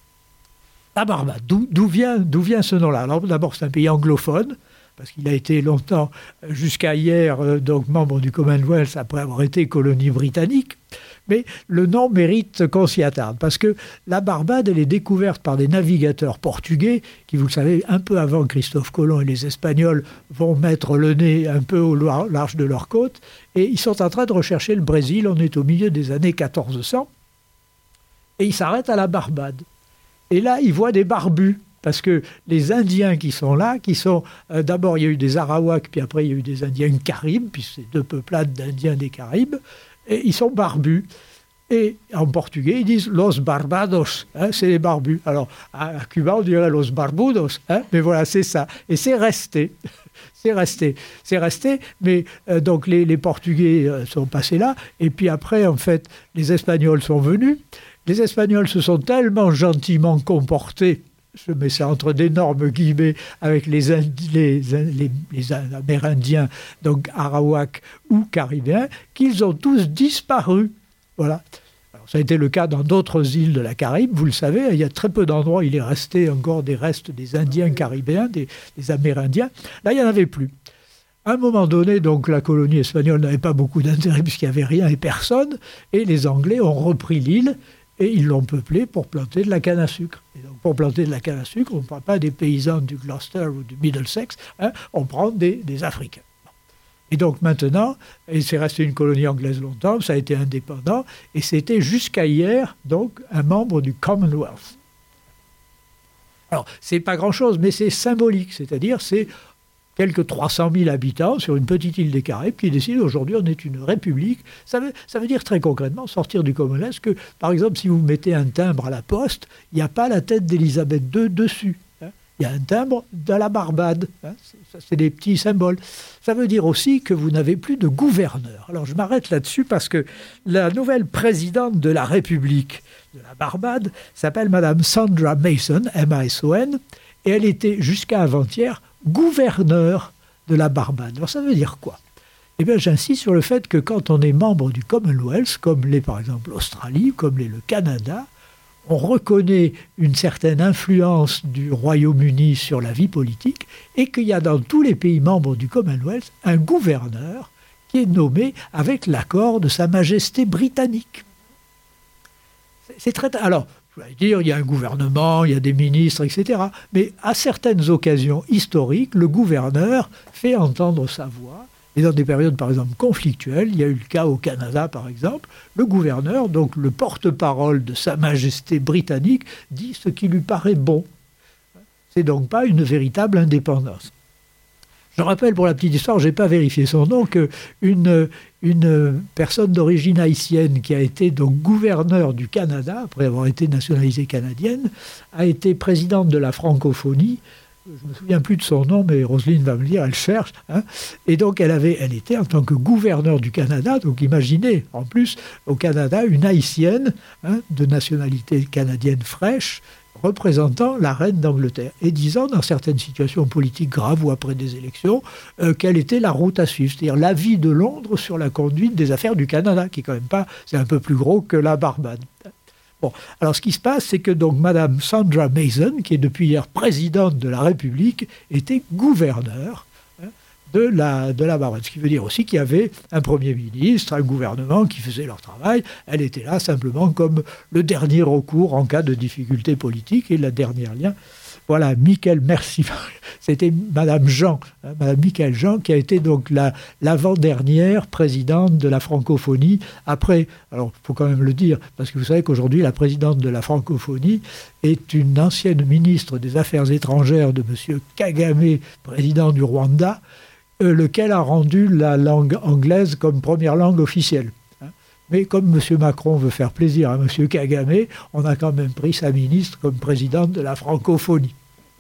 La Barbade, d'où vient ce nom-là ? Alors d'abord, c'est un pays anglophone, parce qu'il a été longtemps, jusqu'à hier, donc membre du Commonwealth après avoir été colonie britannique. Mais le nom mérite qu'on s'y attarde, parce que la Barbade, elle est découverte par des navigateurs portugais, qui, vous le savez, un peu avant Christophe Colomb et les Espagnols vont mettre le nez un peu au large de leur côte, et ils sont en train de rechercher le Brésil, on est au milieu des années 1400, et ils s'arrêtent à la Barbade. Et là, ils voient des barbus, parce que les Indiens qui sont là, d'abord il y a eu des Arawaks, puis après il y a eu des Indiens Caribes, puis c'est deux peuplades d'Indiens des Caraïbes, et ils sont barbus. Et en portugais, ils disent « Los Barbados », c'est les barbus. Alors, à Cuba, on dirait « Los Barbudos », mais voilà, c'est ça. Et c'est resté. C'est resté, mais donc les Portugais sont passés là, et puis après, en fait, les Espagnols sont venus. Les Espagnols se sont tellement gentiment comportés, je mets ça entre d'énormes guillemets, avec les Amérindiens, donc Arawaks ou Caribéens, qu'ils ont tous disparu. Voilà. Alors, ça a été le cas dans d'autres îles de la Caraïbe, vous le savez, il y a très peu d'endroits où il est resté encore des restes des Indiens caribéens, des Amérindiens. Là, il n'y en avait plus. À un moment donné, donc, la colonie espagnole n'avait pas beaucoup d'intérêt puisqu'il n'y avait rien et personne, et les Anglais ont repris l'île, et ils l'ont peuplée pour planter de la canne à sucre. Et donc, pour planter de la canne à sucre, on ne prend pas des paysans du Gloucester ou du Middlesex, on prend des Africains. Et donc maintenant, et c'est resté une colonie anglaise longtemps, ça a été indépendant, et c'était jusqu'à hier, donc, un membre du Commonwealth. Alors, c'est pas grand-chose, mais c'est symbolique, c'est-à-dire c'est quelques 300 000 habitants sur une petite île des Caraïbes qui décident aujourd'hui on est une république. Ça veut dire très concrètement sortir du Commonwealth que, par exemple, si vous mettez un timbre à la poste, il n'y a pas la tête d'Élisabeth II dessus. Il y a un timbre de la Barbade. C'est des petits symboles. Ça veut dire aussi que vous n'avez plus de gouverneur. Alors je m'arrête là-dessus parce que la nouvelle présidente de la République de la Barbade s'appelle Madame Sandra Mason, M-A-S-O-N, et elle était jusqu'à avant-hier gouverneur de la Barbade. Alors ça veut dire quoi ? Eh bien j'insiste sur le fait que quand on est membre du Commonwealth, comme l'est par exemple l'Australie, comme l'est le Canada, on reconnaît une certaine influence du Royaume-Uni sur la vie politique et qu'il y a dans tous les pays membres du Commonwealth un gouverneur qui est nommé avec l'accord de Sa Majesté britannique. C'est très... Alors, je vais dire, il y a un gouvernement, il y a des ministres, etc. Mais à certaines occasions historiques, le gouverneur fait entendre sa voix. Et dans des périodes, par exemple, conflictuelles, il y a eu le cas au Canada, par exemple, le gouverneur, donc le porte-parole de Sa Majesté britannique, dit ce qui lui paraît bon. C'est donc pas une véritable indépendance. Je rappelle pour la petite histoire, je n'ai pas vérifié son nom, qu'une personne d'origine haïtienne qui a été donc gouverneur du Canada, après avoir été nationalisée canadienne, a été présidente de la francophonie. Je ne me souviens plus de son nom, mais Roselyne va me le dire, elle cherche. Et donc, elle était en tant que gouverneur du Canada, donc imaginez, en plus, au Canada, une haïtienne de nationalité canadienne fraîche, représentant la reine d'Angleterre, et disant, dans certaines situations politiques graves ou après des élections, quelle était la route à suivre, c'est-à-dire l'avis de Londres sur la conduite des affaires du Canada, qui est quand même pas, c'est un peu plus gros que la Barbade. Bon, alors ce qui se passe, c'est que donc Madame Sandra Mason, qui est depuis hier présidente de la République, était gouverneure de la Barbade. Ce qui veut dire aussi qu'il y avait un Premier ministre, un gouvernement qui faisait leur travail. Elle était là simplement comme le dernier recours en cas de difficulté politique et la dernière lien. Voilà, Michael, merci. C'était Madame Jean, Madame Michael Jean, qui a été donc l'avant-dernière présidente de la francophonie. Après, alors il faut quand même le dire, parce que vous savez qu'aujourd'hui, la présidente de la francophonie est une ancienne ministre des Affaires étrangères de M. Kagame, président du Rwanda, lequel a rendu la langue anglaise comme première langue officielle. Mais comme M. Macron veut faire plaisir à M. Kagame, on a quand même pris sa ministre comme présidente de la francophonie.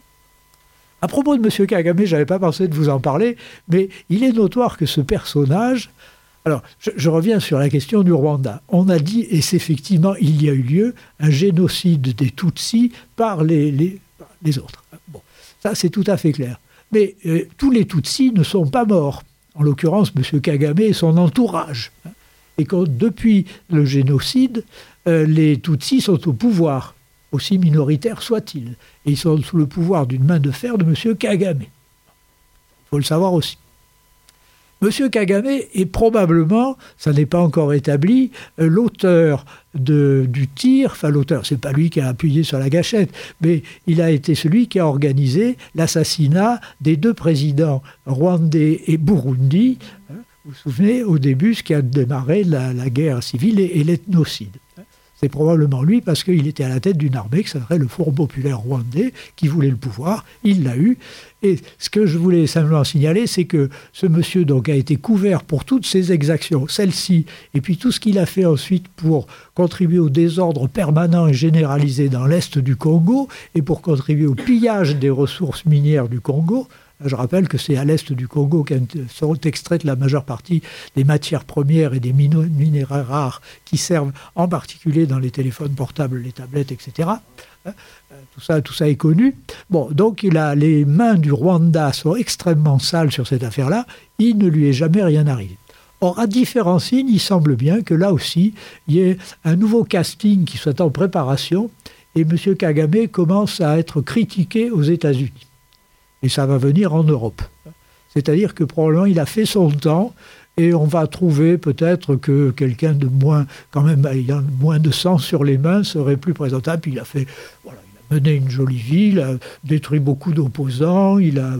À propos de M. Kagame, je n'avais pas pensé de vous en parler, mais il est notoire que ce personnage... Alors, je reviens sur la question du Rwanda. On a dit, et c'est effectivement, il y a eu lieu, un génocide des Tutsis par les autres. Bon, ça c'est tout à fait clair. Mais tous les Tutsis ne sont pas morts. En l'occurrence, M. Kagame et son entourage. Et que depuis le génocide, les Tutsis sont au pouvoir, aussi minoritaires soient-ils. Et ils sont sous le pouvoir d'une main de fer de M. Kagame. Il faut le savoir aussi. M. Kagame est probablement, ça n'est pas encore établi, l'auteur du tir, enfin l'auteur, c'est pas lui qui a appuyé sur la gâchette, mais il a été celui qui a organisé l'assassinat des 2 présidents rwandais et burundi, hein, vous vous souvenez, au début, ce qui a démarré la guerre civile et l'ethnocide. C'est probablement lui parce qu'il était à la tête d'une armée qui s'appelait le Front populaire rwandais, qui voulait le pouvoir, il l'a eu. Et ce que je voulais simplement signaler, c'est que ce monsieur donc a été couvert pour toutes ses exactions, celle-ci, et puis tout ce qu'il a fait ensuite pour contribuer au désordre permanent et généralisé dans l'est du Congo, et pour contribuer au pillage des ressources minières du Congo. Je rappelle que c'est à l'est du Congo qu'elles sont extraites la majeure partie des matières premières et des minéraux rares qui servent en particulier dans les téléphones portables, les tablettes, etc. Tout ça est connu. Bon, donc les mains du Rwanda sont extrêmement sales sur cette affaire-là. Il ne lui est jamais rien arrivé. Or, à différents signes, il semble bien que là aussi, il y ait un nouveau casting qui soit en préparation et M. Kagame commence à être critiqué aux États-Unis. Et ça va venir en Europe. C'est-à-dire que probablement il a fait son temps et on va trouver peut-être que quelqu'un de moins, quand même, ayant moins de sang sur les mains serait plus présentable. Puis il a mené une jolie vie, il a détruit beaucoup d'opposants,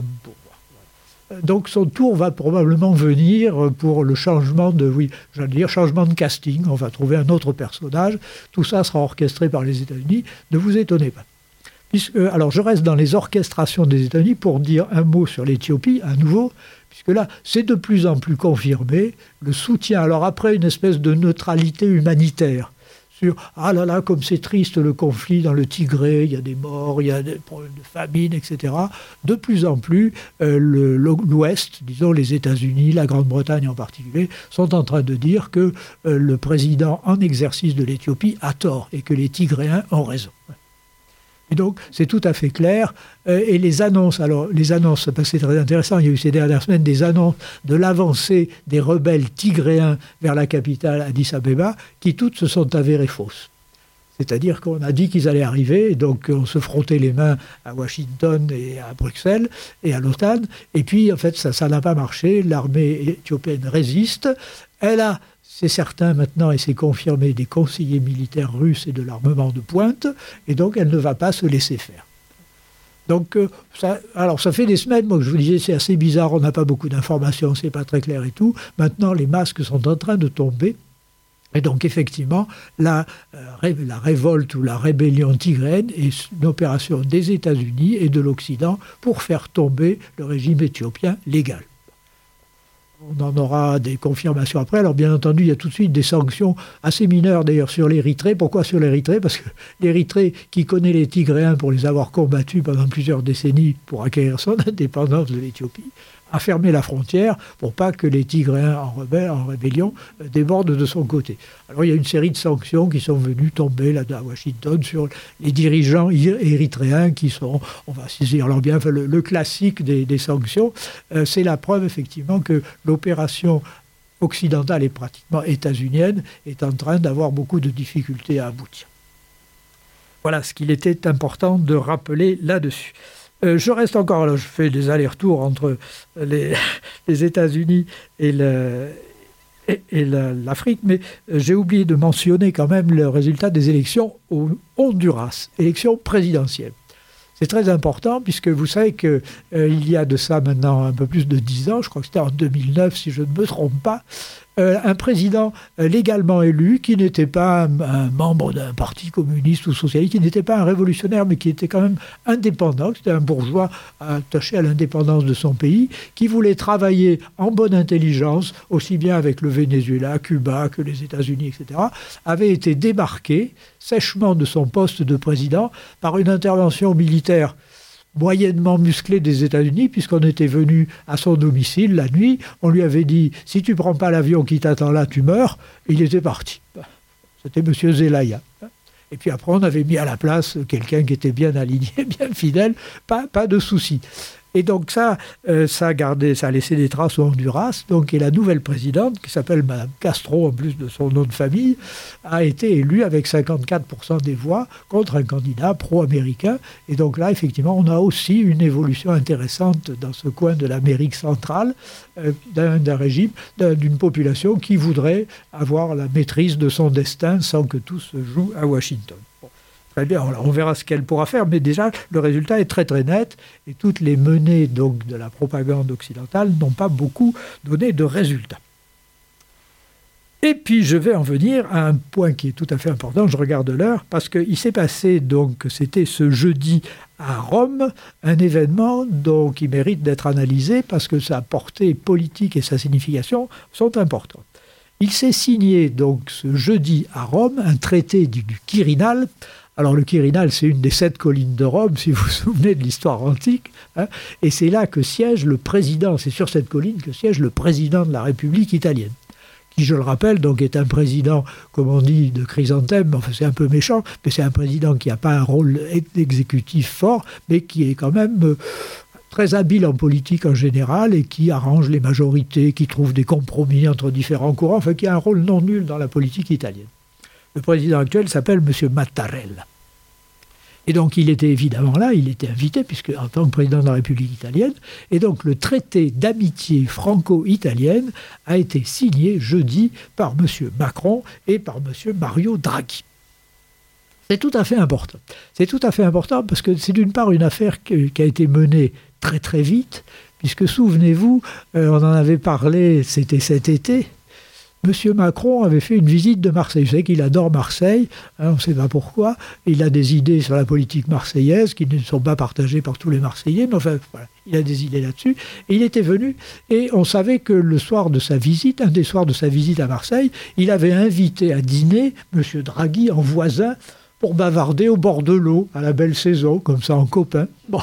donc son tour va probablement venir pour le changement changement de casting. On va trouver un autre personnage. Tout ça sera orchestré par les États-Unis. Ne vous étonnez pas. Alors, je reste dans les orchestrations des États-Unis pour dire un mot sur l'Éthiopie, à nouveau, puisque là, c'est de plus en plus confirmé, le soutien. Alors après, une espèce de neutralité humanitaire sur « Ah là là, comme c'est triste le conflit dans le Tigré, il y a des morts, il y a des problèmes de famine, etc. » De plus en plus, l'Ouest, disons les États-Unis, la Grande-Bretagne en particulier, sont en train de dire que le président en exercice de l'Éthiopie a tort et que les Tigréens ont raison. Et donc, c'est tout à fait clair. Et les annonces, c'est très intéressant, il y a eu ces dernières semaines des annonces de l'avancée des rebelles tigréens vers la capitale Addis-Abeba, qui toutes se sont avérées fausses. C'est-à-dire qu'on a dit qu'ils allaient arriver, et donc on se frottait les mains à Washington et à Bruxelles et à l'OTAN, et puis en fait ça n'a pas marché, l'armée éthiopienne résiste, c'est certain maintenant, et c'est confirmé, des conseillers militaires russes et de l'armement de pointe, et donc elle ne va pas se laisser faire. Donc, ça fait des semaines, moi, que je vous disais, c'est assez bizarre, on n'a pas beaucoup d'informations, c'est pas très clair et tout. Maintenant, les masques sont en train de tomber. Et donc, effectivement, la révolte ou la rébellion tigréenne est une opération des États-Unis et de l'Occident pour faire tomber le régime éthiopien légal. On en aura des confirmations après. Alors, bien entendu, il y a tout de suite des sanctions assez mineures, d'ailleurs, sur l'Érythrée. Pourquoi sur l'Érythrée ? Parce que l'Érythrée, qui connaît les Tigréens pour les avoir combattus pendant plusieurs décennies pour acquérir son indépendance de l'Éthiopie, a fermé la frontière pour pas que les Tigréens en rébellion débordent de son côté. Alors il y a une série de sanctions qui sont venues tomber là à Washington sur les dirigeants érythréens qui sont, on va saisir leur bien, enfin, le classique des sanctions. C'est la preuve effectivement que l'opération occidentale et pratiquement états-unienne est en train d'avoir beaucoup de difficultés à aboutir. Voilà ce qu'il était important de rappeler là-dessus. Je reste encore, là, je fais des allers-retours entre les États-Unis et l'Afrique, mais j'ai oublié de mentionner quand même le résultat des élections au Honduras, élections présidentielles. C'est très important puisque vous savez qu'il y a de ça maintenant un peu plus de 10 ans, je crois que c'était en 2009 si je ne me trompe pas, un président légalement élu qui n'était pas un membre d'un parti communiste ou socialiste, qui n'était pas un révolutionnaire mais qui était quand même indépendant, c'était un bourgeois attaché à l'indépendance de son pays, qui voulait travailler en bonne intelligence, aussi bien avec le Venezuela, Cuba que les États-Unis, etc., avait été débarqué sèchement de son poste de président par une intervention militaire moyennement musclé des États-Unis, puisqu'on était venu à son domicile la nuit, on lui avait dit « si tu ne prends pas l'avion qui t'attend là, tu meurs », et il était parti. C'était M. Zelaya. Et puis après, on avait mis à la place quelqu'un qui était bien aligné, bien fidèle, pas de souci. Et donc ça a laissé des traces au Honduras. Donc, et la nouvelle présidente, qui s'appelle Madame Castro, en plus de son nom de famille, a été élue avec 54% des voix contre un candidat pro-américain. Et donc là, effectivement, on a aussi une évolution intéressante dans ce coin de l'Amérique centrale, d'un régime, d'une population qui voudrait avoir la maîtrise de son destin sans que tout se joue à Washington. Bon, très bien, on verra ce qu'elle pourra faire, mais déjà, le résultat est très très net, et toutes les menées donc, de la propagande occidentale n'ont pas beaucoup donné de résultats. Et puis, je vais en venir à un point qui est tout à fait important, je regarde l'heure, parce qu'il s'est passé, donc, c'était ce jeudi à Rome, un événement donc, qui mérite d'être analysé, parce que sa portée politique et sa signification sont importantes. Il s'est signé, donc, ce jeudi à Rome, un traité du Quirinal. Alors, le Quirinal, c'est une des 7 collines de Rome, si vous vous souvenez de l'histoire antique, hein, et c'est là que siège le président, c'est sur cette colline que siège le président de la République italienne, qui, je le rappelle, donc est un président, comme on dit, de chrysanthème, enfin c'est un peu méchant, mais c'est un président qui n'a pas un rôle exécutif fort, mais qui est quand même très habile en politique en général et qui arrange les majorités, qui trouve des compromis entre différents courants, enfin qui a un rôle non nul dans la politique italienne. Le président actuel s'appelle M. Mattarella. Et donc il était évidemment là, il était invité, puisque en tant que président de la République italienne, et donc le traité d'amitié franco-italienne a été signé jeudi par M. Macron et par M. Mario Draghi. C'est tout à fait important. C'est tout à fait important parce que c'est d'une part une affaire qui a été menée très très vite, puisque souvenez-vous, on en avait parlé, c'était cet été, M. Macron avait fait une visite de Marseille. Vous savez qu'il adore Marseille, hein, on ne sait pas pourquoi. Il a des idées sur la politique marseillaise qui ne sont pas partagées par tous les Marseillais, mais enfin, voilà, il a des idées là-dessus. Et il était venu, et on savait que le soir de sa visite, un des soirs de sa visite à Marseille, il avait invité à dîner M. Draghi en voisin pour bavarder au bord de l'eau, à la belle saison, comme ça, en copain. Bon.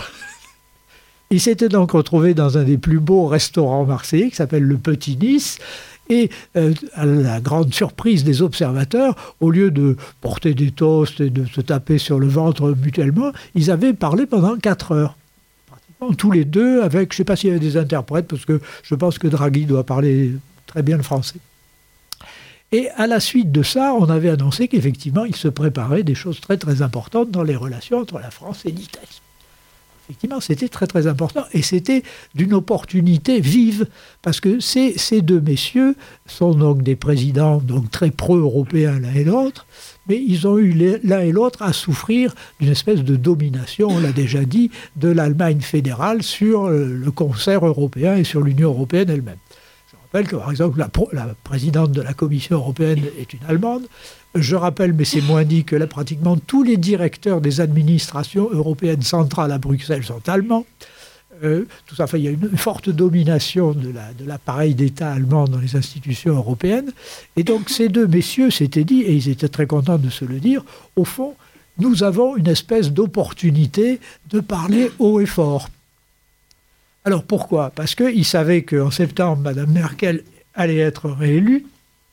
Il s'était donc retrouvé dans un des plus beaux restaurants marseillais, qui s'appelle le Petit Nice. Et à la grande surprise des observateurs, au lieu de porter des toasts et de se taper sur le ventre mutuellement, ils avaient parlé pendant 4 heures. Pratiquement tous les deux, avec, je ne sais pas s'il y avait des interprètes, parce que je pense que Draghi doit parler très bien le français. Et à la suite de ça, on avait annoncé qu'effectivement, il se préparait des choses très très importantes dans les relations entre la France et l'Italie. Effectivement, c'était très très important et c'était d'une opportunité vive parce que ces deux messieurs sont donc des présidents donc très pro-européens l'un et l'autre, mais ils ont eu l'un et l'autre à souffrir d'une espèce de domination, on l'a déjà dit, de l'Allemagne fédérale sur le concert européen et sur l'Union européenne elle-même. Je rappelle que par exemple la présidente de la Commission européenne est une Allemande. Je rappelle, mais c'est moins dit, que là, pratiquement tous les directeurs des administrations européennes centrales à Bruxelles sont allemands. Tout ça, enfin, il y a une forte domination de l'appareil d'État allemand dans les institutions européennes. Et donc ces deux messieurs s'étaient dit, et ils étaient très contents de se le dire, au fond, nous avons une espèce d'opportunité de parler haut et fort. Alors pourquoi ? Parce qu'ils savaient qu'en septembre, Mme Merkel allait être réélue,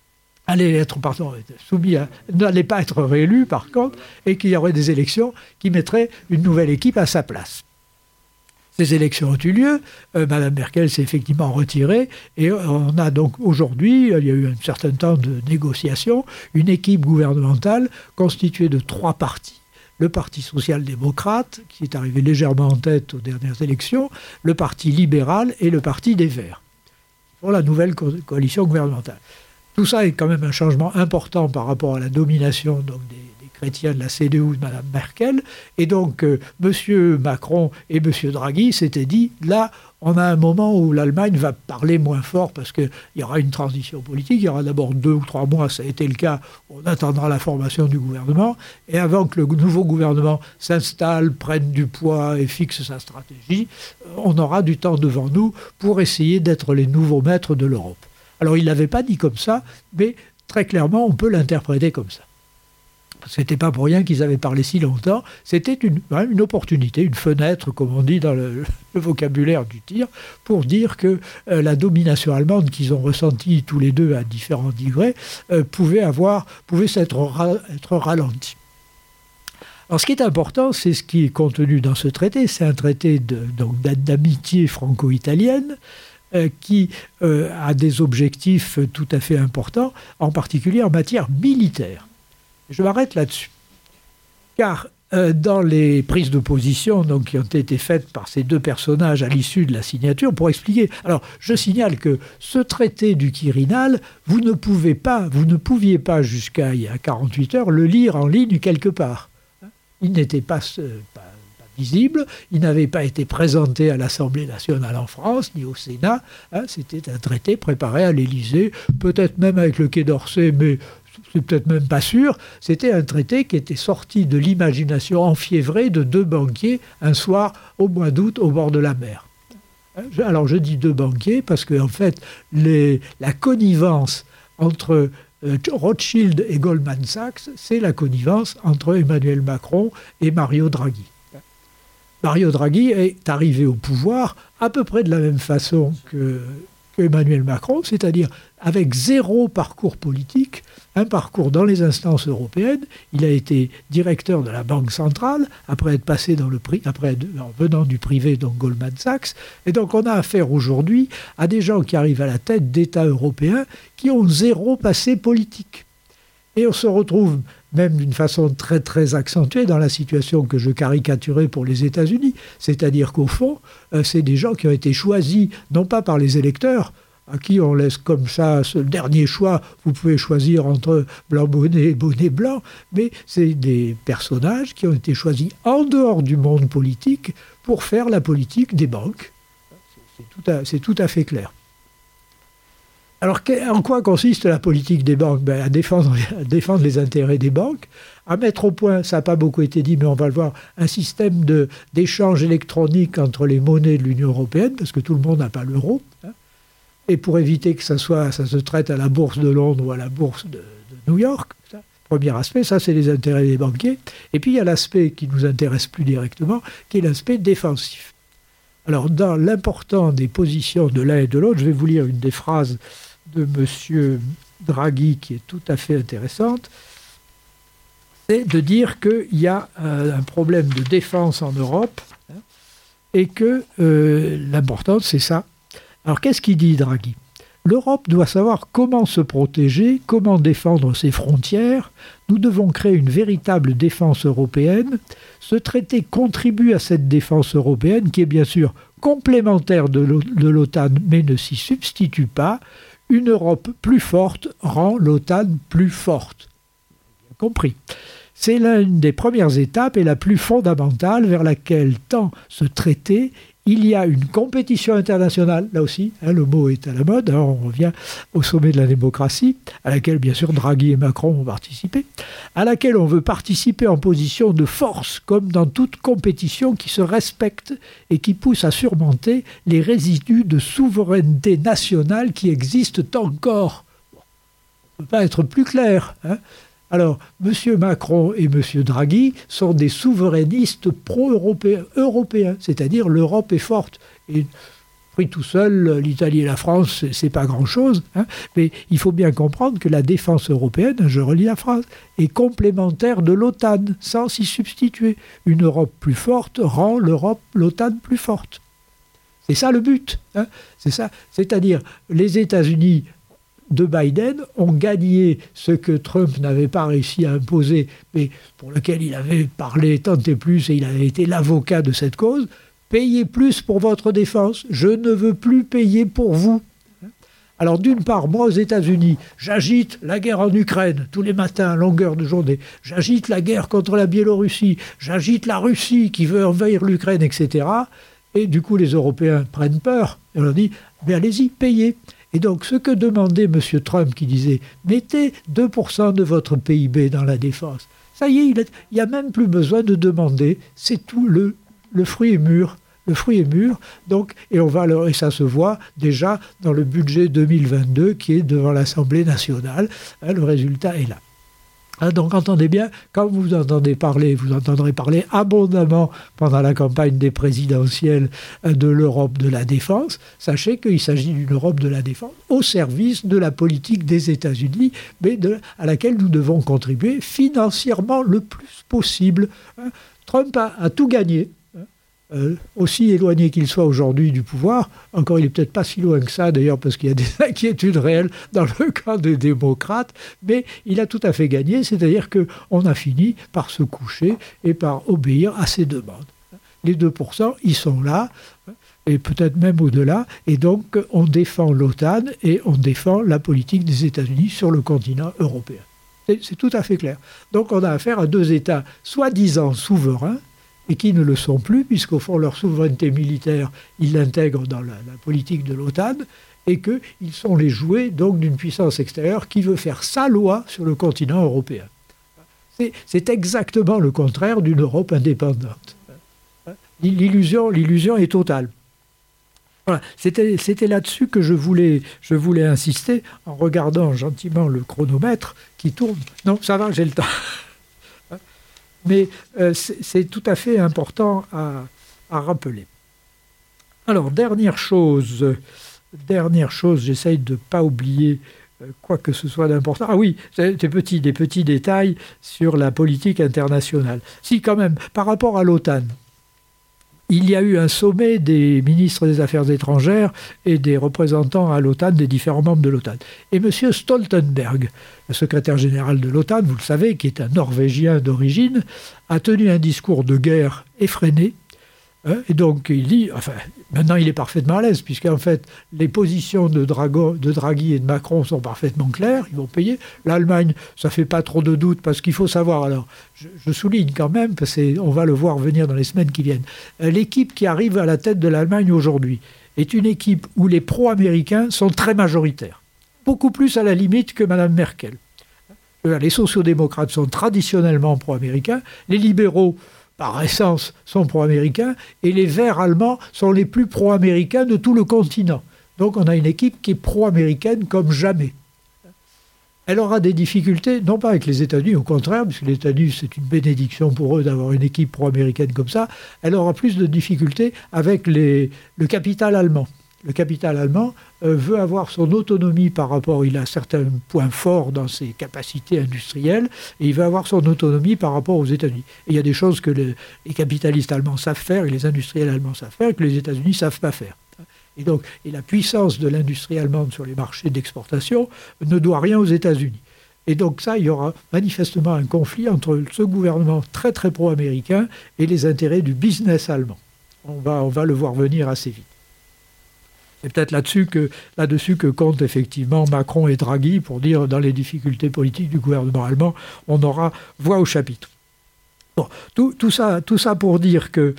n'allait pas être réélu par contre, et qu'il y aurait des élections qui mettraient une nouvelle équipe à sa place. Ces élections ont eu lieu, Mme Merkel s'est effectivement retirée, et on a donc aujourd'hui, il y a eu un certain temps de négociation, une équipe gouvernementale constituée de 3 partis. Le Parti social-démocrate, qui est arrivé légèrement en tête aux dernières élections, le Parti libéral et le Parti des Verts, pour la nouvelle coalition gouvernementale. Tout ça est quand même un changement important par rapport à la domination donc, des chrétiens de la CDU de Mme Merkel. Et donc, M. Macron et M. Draghi s'étaient dit, là, on a un moment où l'Allemagne va parler moins fort parce qu'il y aura une transition politique. Il y aura d'abord 2 ou 3 mois, ça a été le cas. On attendra la formation du gouvernement. Et avant que le nouveau gouvernement s'installe, prenne du poids et fixe sa stratégie, on aura du temps devant nous pour essayer d'être les nouveaux maîtres de l'Europe. Alors, il ne l'avait pas dit comme ça, mais très clairement, on peut l'interpréter comme ça. Ce n'était pas pour rien qu'ils avaient parlé si longtemps. C'était une opportunité, une fenêtre, comme on dit dans le vocabulaire du tir, pour dire que la domination allemande qu'ils ont ressentie tous les deux à différents degrés pouvait être ralentie. Alors, ce qui est important, c'est ce qui est contenu dans ce traité. C'est un traité d'amitié franco-italienne qui a des objectifs tout à fait importants, en particulier en matière militaire. Je m'arrête là-dessus. Car dans les prises de position qui ont été faites par ces deux personnages à l'issue de la signature, pour expliquer... Alors, je signale que ce traité du Quirinal, vous ne pouviez pas jusqu'à il y a 48 heures, le lire en ligne quelque part. Il n'était pas visible, il n'avait pas été présenté à l'Assemblée nationale en France, ni au Sénat. C'était un traité préparé à l'Élysée, peut-être même avec le Quai d'Orsay, mais c'est peut-être même pas sûr. C'était un traité qui était sorti de l'imagination enfiévrée de deux banquiers un soir au mois d'août au bord de la mer. Alors je dis deux banquiers parce que en fait la connivence entre Rothschild et Goldman Sachs, c'est la connivence entre Emmanuel Macron et Mario Draghi. Mario Draghi est arrivé au pouvoir à peu près de la même façon que Emmanuel Macron, c'est-à-dire avec zéro parcours politique, un parcours dans les instances européennes. Il a été directeur de la Banque centrale, après être passé en venant du privé, donc Goldman Sachs. Et donc on a affaire aujourd'hui à des gens qui arrivent à la tête d'États européens qui ont zéro passé politique. Et on se retrouve même d'une façon très très accentuée dans la situation que je caricaturais pour les États-Unis. C'est-à-dire qu'au fond, c'est des gens qui ont été choisis, non pas par les électeurs, à qui on laisse comme ça ce dernier choix, vous pouvez choisir entre blanc bonnet et bonnet blanc, mais c'est des personnages qui ont été choisis en dehors du monde politique pour faire la politique des banques. C'est tout à fait clair. Alors, en quoi consiste la politique des banques ? À défendre les intérêts des banques, à mettre au point, ça n'a pas beaucoup été dit, mais on va le voir, un système d'échange électronique entre les monnaies de l'Union européenne, parce que tout le monde n'a pas l'euro, et pour éviter que ça se traite à la bourse de Londres ou à la bourse de New York. Premier aspect, ça c'est les intérêts des banquiers. Et puis il y a l'aspect qui nous intéresse plus directement, qui est l'aspect défensif. Alors, dans l'important des positions de l'un et de l'autre, je vais vous lire une des phrases de M. Draghi qui est tout à fait intéressante, c'est de dire qu'il y a un problème de défense en Europe et que l'important, c'est ça. Alors, qu'est-ce qu'il dit, Draghi ? L'Europe doit savoir comment se protéger, comment défendre ses frontières. Nous devons créer une véritable défense européenne. Ce traité contribue à cette défense européenne qui est bien sûr complémentaire de l'OTAN, mais ne s'y substitue pas. Une Europe plus forte rend l'OTAN plus forte. Bien compris. C'est l'une des premières étapes et la plus fondamentale vers laquelle tend ce traité. Il y a une compétition internationale, là aussi, le mot est à la mode, on revient au sommet de la démocratie, à laquelle bien sûr Draghi et Macron vont participer, à laquelle on veut participer en position de force, comme dans toute compétition qui se respecte et qui pousse à surmonter les résidus de souveraineté nationale qui existent encore. On ne peut pas être plus clair, Alors, M. Macron et M. Draghi sont des souverainistes pro-européens, c'est-à-dire l'Europe est forte. Et pris tout seul, l'Italie et la France, c'est pas grand-chose, mais il faut bien comprendre que la défense européenne, je relis la phrase, est complémentaire de l'OTAN, sans s'y substituer. Une Europe plus forte rend l'OTAN plus forte. C'est ça le but. C'est ça. C'est-à-dire, les États-Unis de Biden ont gagné ce que Trump n'avait pas réussi à imposer, mais pour lequel il avait parlé tant et plus, et il avait été l'avocat de cette cause. Payez plus pour votre défense, je ne veux plus payer pour vous. Alors d'une part, moi aux États-Unis, j'agite la guerre en Ukraine tous les matins à longueur de journée, j'agite la guerre contre la Biélorussie, j'agite la Russie qui veut envahir l'Ukraine, etc. Et du coup les Européens prennent peur, et on leur dit, mais allez-y, payez. Et donc, ce que demandait M. Trump, qui disait « Mettez 2% de votre PIB dans la défense », ça y est, il n'y a même plus besoin de demander, c'est tout, le fruit est mûr. Le fruit est mûr, donc, et ça se voit déjà dans le budget 2022 qui est devant l'Assemblée nationale. Le résultat est là. Donc entendez bien, quand vous entendrez parler abondamment pendant la campagne des présidentielles de l'Europe de la défense, sachez qu'il s'agit d'une Europe de la défense au service de la politique des États-Unis, mais à laquelle nous devons contribuer financièrement le plus possible. Trump a tout gagné. Aussi éloigné qu'il soit aujourd'hui du pouvoir, encore il n'est peut-être pas si loin que ça d'ailleurs parce qu'il y a des inquiétudes réelles dans le camp des démocrates, mais il a tout à fait gagné, c'est-à-dire qu'on a fini par se coucher et par obéir à ses demandes. Les 2%, ils sont là, et peut-être même au-delà, et donc on défend l'OTAN et on défend la politique des États-Unis sur le continent européen. C'est tout à fait clair. Donc on a affaire à deux États soi-disant souverains, et qui ne le sont plus, puisqu'au fond, leur souveraineté militaire, ils l'intègrent dans la politique de l'OTAN, et qu'ils sont les jouets donc d'une puissance extérieure qui veut faire sa loi sur le continent européen. C'est exactement le contraire d'une Europe indépendante. L'illusion est totale. Voilà, c'était là-dessus que je voulais insister, en regardant gentiment le chronomètre qui tourne. Non, ça va, j'ai le temps. Mais c'est tout à fait important à rappeler. Alors, dernière chose, j'essaye de ne pas oublier quoi que ce soit d'important. Ah oui, des petits détails sur la politique internationale. Si, quand même, par rapport à l'OTAN, il y a eu un sommet des ministres des Affaires étrangères et des représentants à l'OTAN, des différents membres de l'OTAN. Et M. Stoltenberg, le secrétaire général de l'OTAN, vous le savez, qui est un Norvégien d'origine, a tenu un discours de guerre effréné. Et donc, il dit, maintenant il est parfaitement à l'aise, puisqu'en fait, les positions de Draghi et de Macron sont parfaitement claires, ils vont payer. L'Allemagne, ça ne fait pas trop de doute, parce qu'il faut savoir, alors, je souligne quand même, parce qu'on va le voir venir dans les semaines qui viennent, l'équipe qui arrive à la tête de l'Allemagne aujourd'hui est une équipe où les pro-américains sont très majoritaires, beaucoup plus à la limite que Mme Merkel. Les sociodémocrates sont traditionnellement pro-américains, les libéraux, par essence, sont pro-américains, et les Verts allemands sont les plus pro-américains de tout le continent. Donc on a une équipe qui est pro-américaine comme jamais. Elle aura des difficultés, non pas avec les États-Unis, au contraire, puisque les États-Unis, c'est une bénédiction pour eux d'avoir une équipe pro-américaine comme ça, elle aura plus de difficultés avec le capital allemand. Le capital allemand veut avoir son autonomie par rapport, il a certains points forts dans ses capacités industrielles, et il veut avoir son autonomie par rapport aux États-Unis. Et il y a des choses que les capitalistes allemands savent faire, et les industriels allemands savent faire, et que les États-Unis ne savent pas faire. Et la puissance de l'industrie allemande sur les marchés d'exportation ne doit rien aux États-Unis. Et donc ça, il y aura manifestement un conflit entre ce gouvernement très très pro-américain et les intérêts du business allemand. On va le voir venir assez vite. C'est peut-être là-dessus que comptent effectivement Macron et Draghi pour dire dans les difficultés politiques du gouvernement allemand, on aura voix au chapitre. Bon, tout ça pour dire que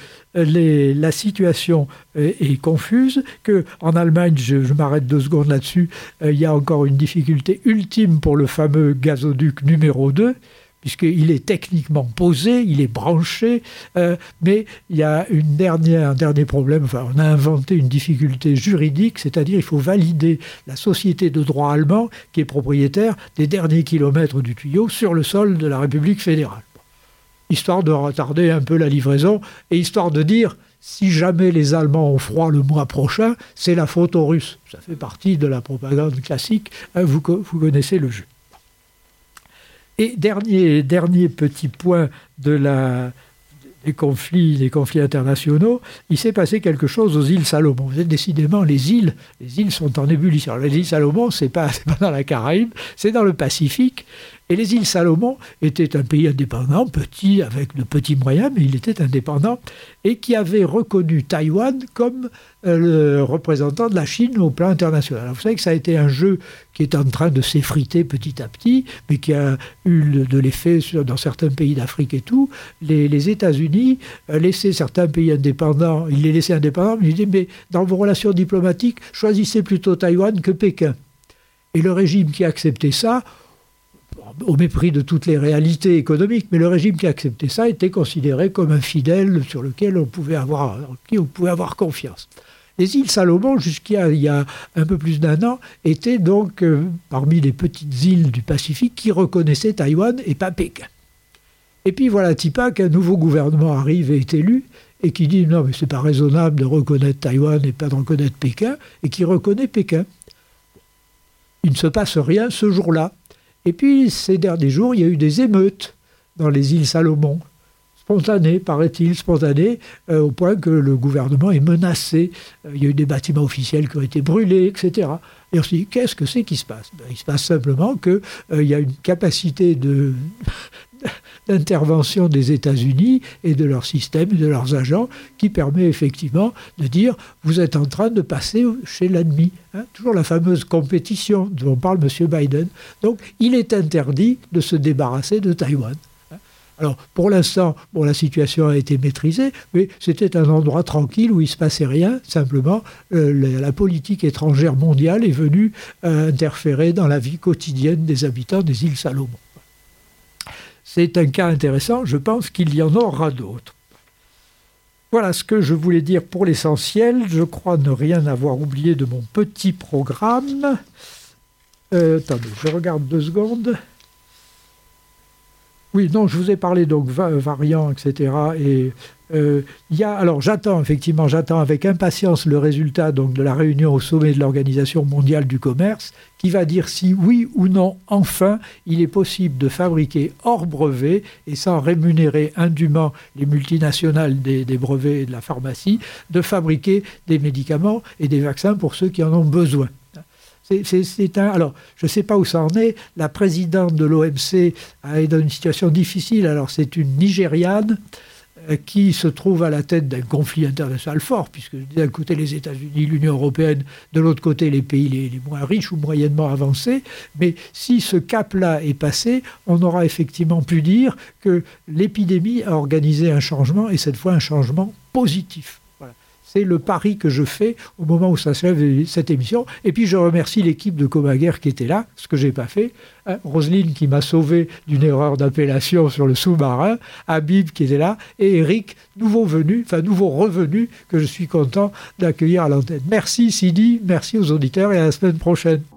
la situation est confuse, qu'en Allemagne, je m'arrête 2 secondes là-dessus, il y a encore une difficulté ultime pour le fameux gazoduc numéro 2, puisqu'il est techniquement posé, il est branché, mais il y a un dernier problème, on a inventé une difficulté juridique, c'est-à-dire il faut valider la société de droit allemand qui est propriétaire des derniers kilomètres du tuyau sur le sol de la République fédérale. Histoire de retarder un peu la livraison et histoire de dire, si jamais les Allemands ont froid le mois prochain, c'est la faute aux Russes. Ça fait partie de la propagande classique, vous connaissez le jeu. Et dernier petit point des conflits internationaux, il s'est passé quelque chose aux îles Salomon. Décidément, les îles sont en ébullition. Les îles Salomon, c'est pas dans la Caraïbe, c'est dans le Pacifique. Et les îles Salomon étaient un pays indépendant, petit, avec de petits moyens, mais il était indépendant, et qui avait reconnu Taïwan comme le représentant de la Chine au plan international. Alors vous savez que ça a été un jeu qui est en train de s'effriter petit à petit, mais qui a eu de l'effet dans certains pays d'Afrique et tout. Les États-Unis laissaient certains pays indépendants, ils les laissaient indépendants, mais ils disaient, mais dans vos relations diplomatiques, choisissez plutôt Taïwan que Pékin. Et le régime qui acceptait ça, au mépris de toutes les réalités économiques, mais le régime qui acceptait ça était considéré comme un fidèle sur lequel on pouvait avoir confiance. Les îles Salomon, jusqu'à il y a un peu plus d'1 an, étaient donc parmi les petites îles du Pacifique qui reconnaissaient Taïwan et pas Pékin. Et puis voilà, TIPA, qu'un nouveau gouvernement arrive et est élu, et qui dit non, mais c'est pas raisonnable de reconnaître Taïwan et pas de reconnaître Pékin, et qui reconnaît Pékin. Il ne se passe rien ce jour-là. Et puis, ces derniers jours, il y a eu des émeutes dans les îles Salomon. Spontanées, paraît-il, spontanées, au point que le gouvernement est menacé. Il y a eu des bâtiments officiels qui ont été brûlés, etc. Et on se dit, qu'est-ce que c'est qui se passe ? Il se passe simplement qu'il y a une capacité d'intervention des États-Unis et de leur système et de leurs agents qui permet effectivement de dire vous êtes en train de passer chez l'ennemi. Toujours la fameuse compétition dont parle M. Biden. Donc il est interdit de se débarrasser de Taïwan. Alors, pour l'instant, la situation a été maîtrisée, mais c'était un endroit tranquille où il ne se passait rien. Simplement, la politique étrangère mondiale est venue interférer dans la vie quotidienne des habitants des îles Salomon. C'est un cas intéressant, je pense qu'il y en aura d'autres. Voilà ce que je voulais dire pour l'essentiel. Je crois ne rien avoir oublié de mon petit programme. Attendez, je regarde 2 secondes. Oui, non, je vous ai parlé donc variants, etc. Et j'attends avec impatience le résultat donc de la réunion au sommet de l'Organisation mondiale du commerce, qui va dire si oui ou non, enfin, il est possible de fabriquer hors brevet et sans rémunérer indûment les multinationales des brevets et de la pharmacie, de fabriquer des médicaments et des vaccins pour ceux qui en ont besoin. Alors, je ne sais pas où ça en est. La présidente de l'OMC est dans une situation difficile. Alors, c'est une Nigériane qui se trouve à la tête d'un conflit international fort, puisque d'un côté les États-Unis, l'Union européenne, de l'autre côté les pays les moins riches ou moyennement avancés. Mais si ce cap-là est passé, on aura effectivement pu dire que l'épidémie a organisé un changement, et cette fois un changement positif. C'est le pari que je fais au moment où s'achève cette émission. Et puis je remercie l'équipe de Comaguerre qui était là, ce que je n'ai pas fait. Roselyne qui m'a sauvé d'une erreur d'appellation sur le sous-marin. Habib qui était là. Et Eric, nouveau revenu, que je suis content d'accueillir à l'antenne. Merci Sidi, merci aux auditeurs et à la semaine prochaine.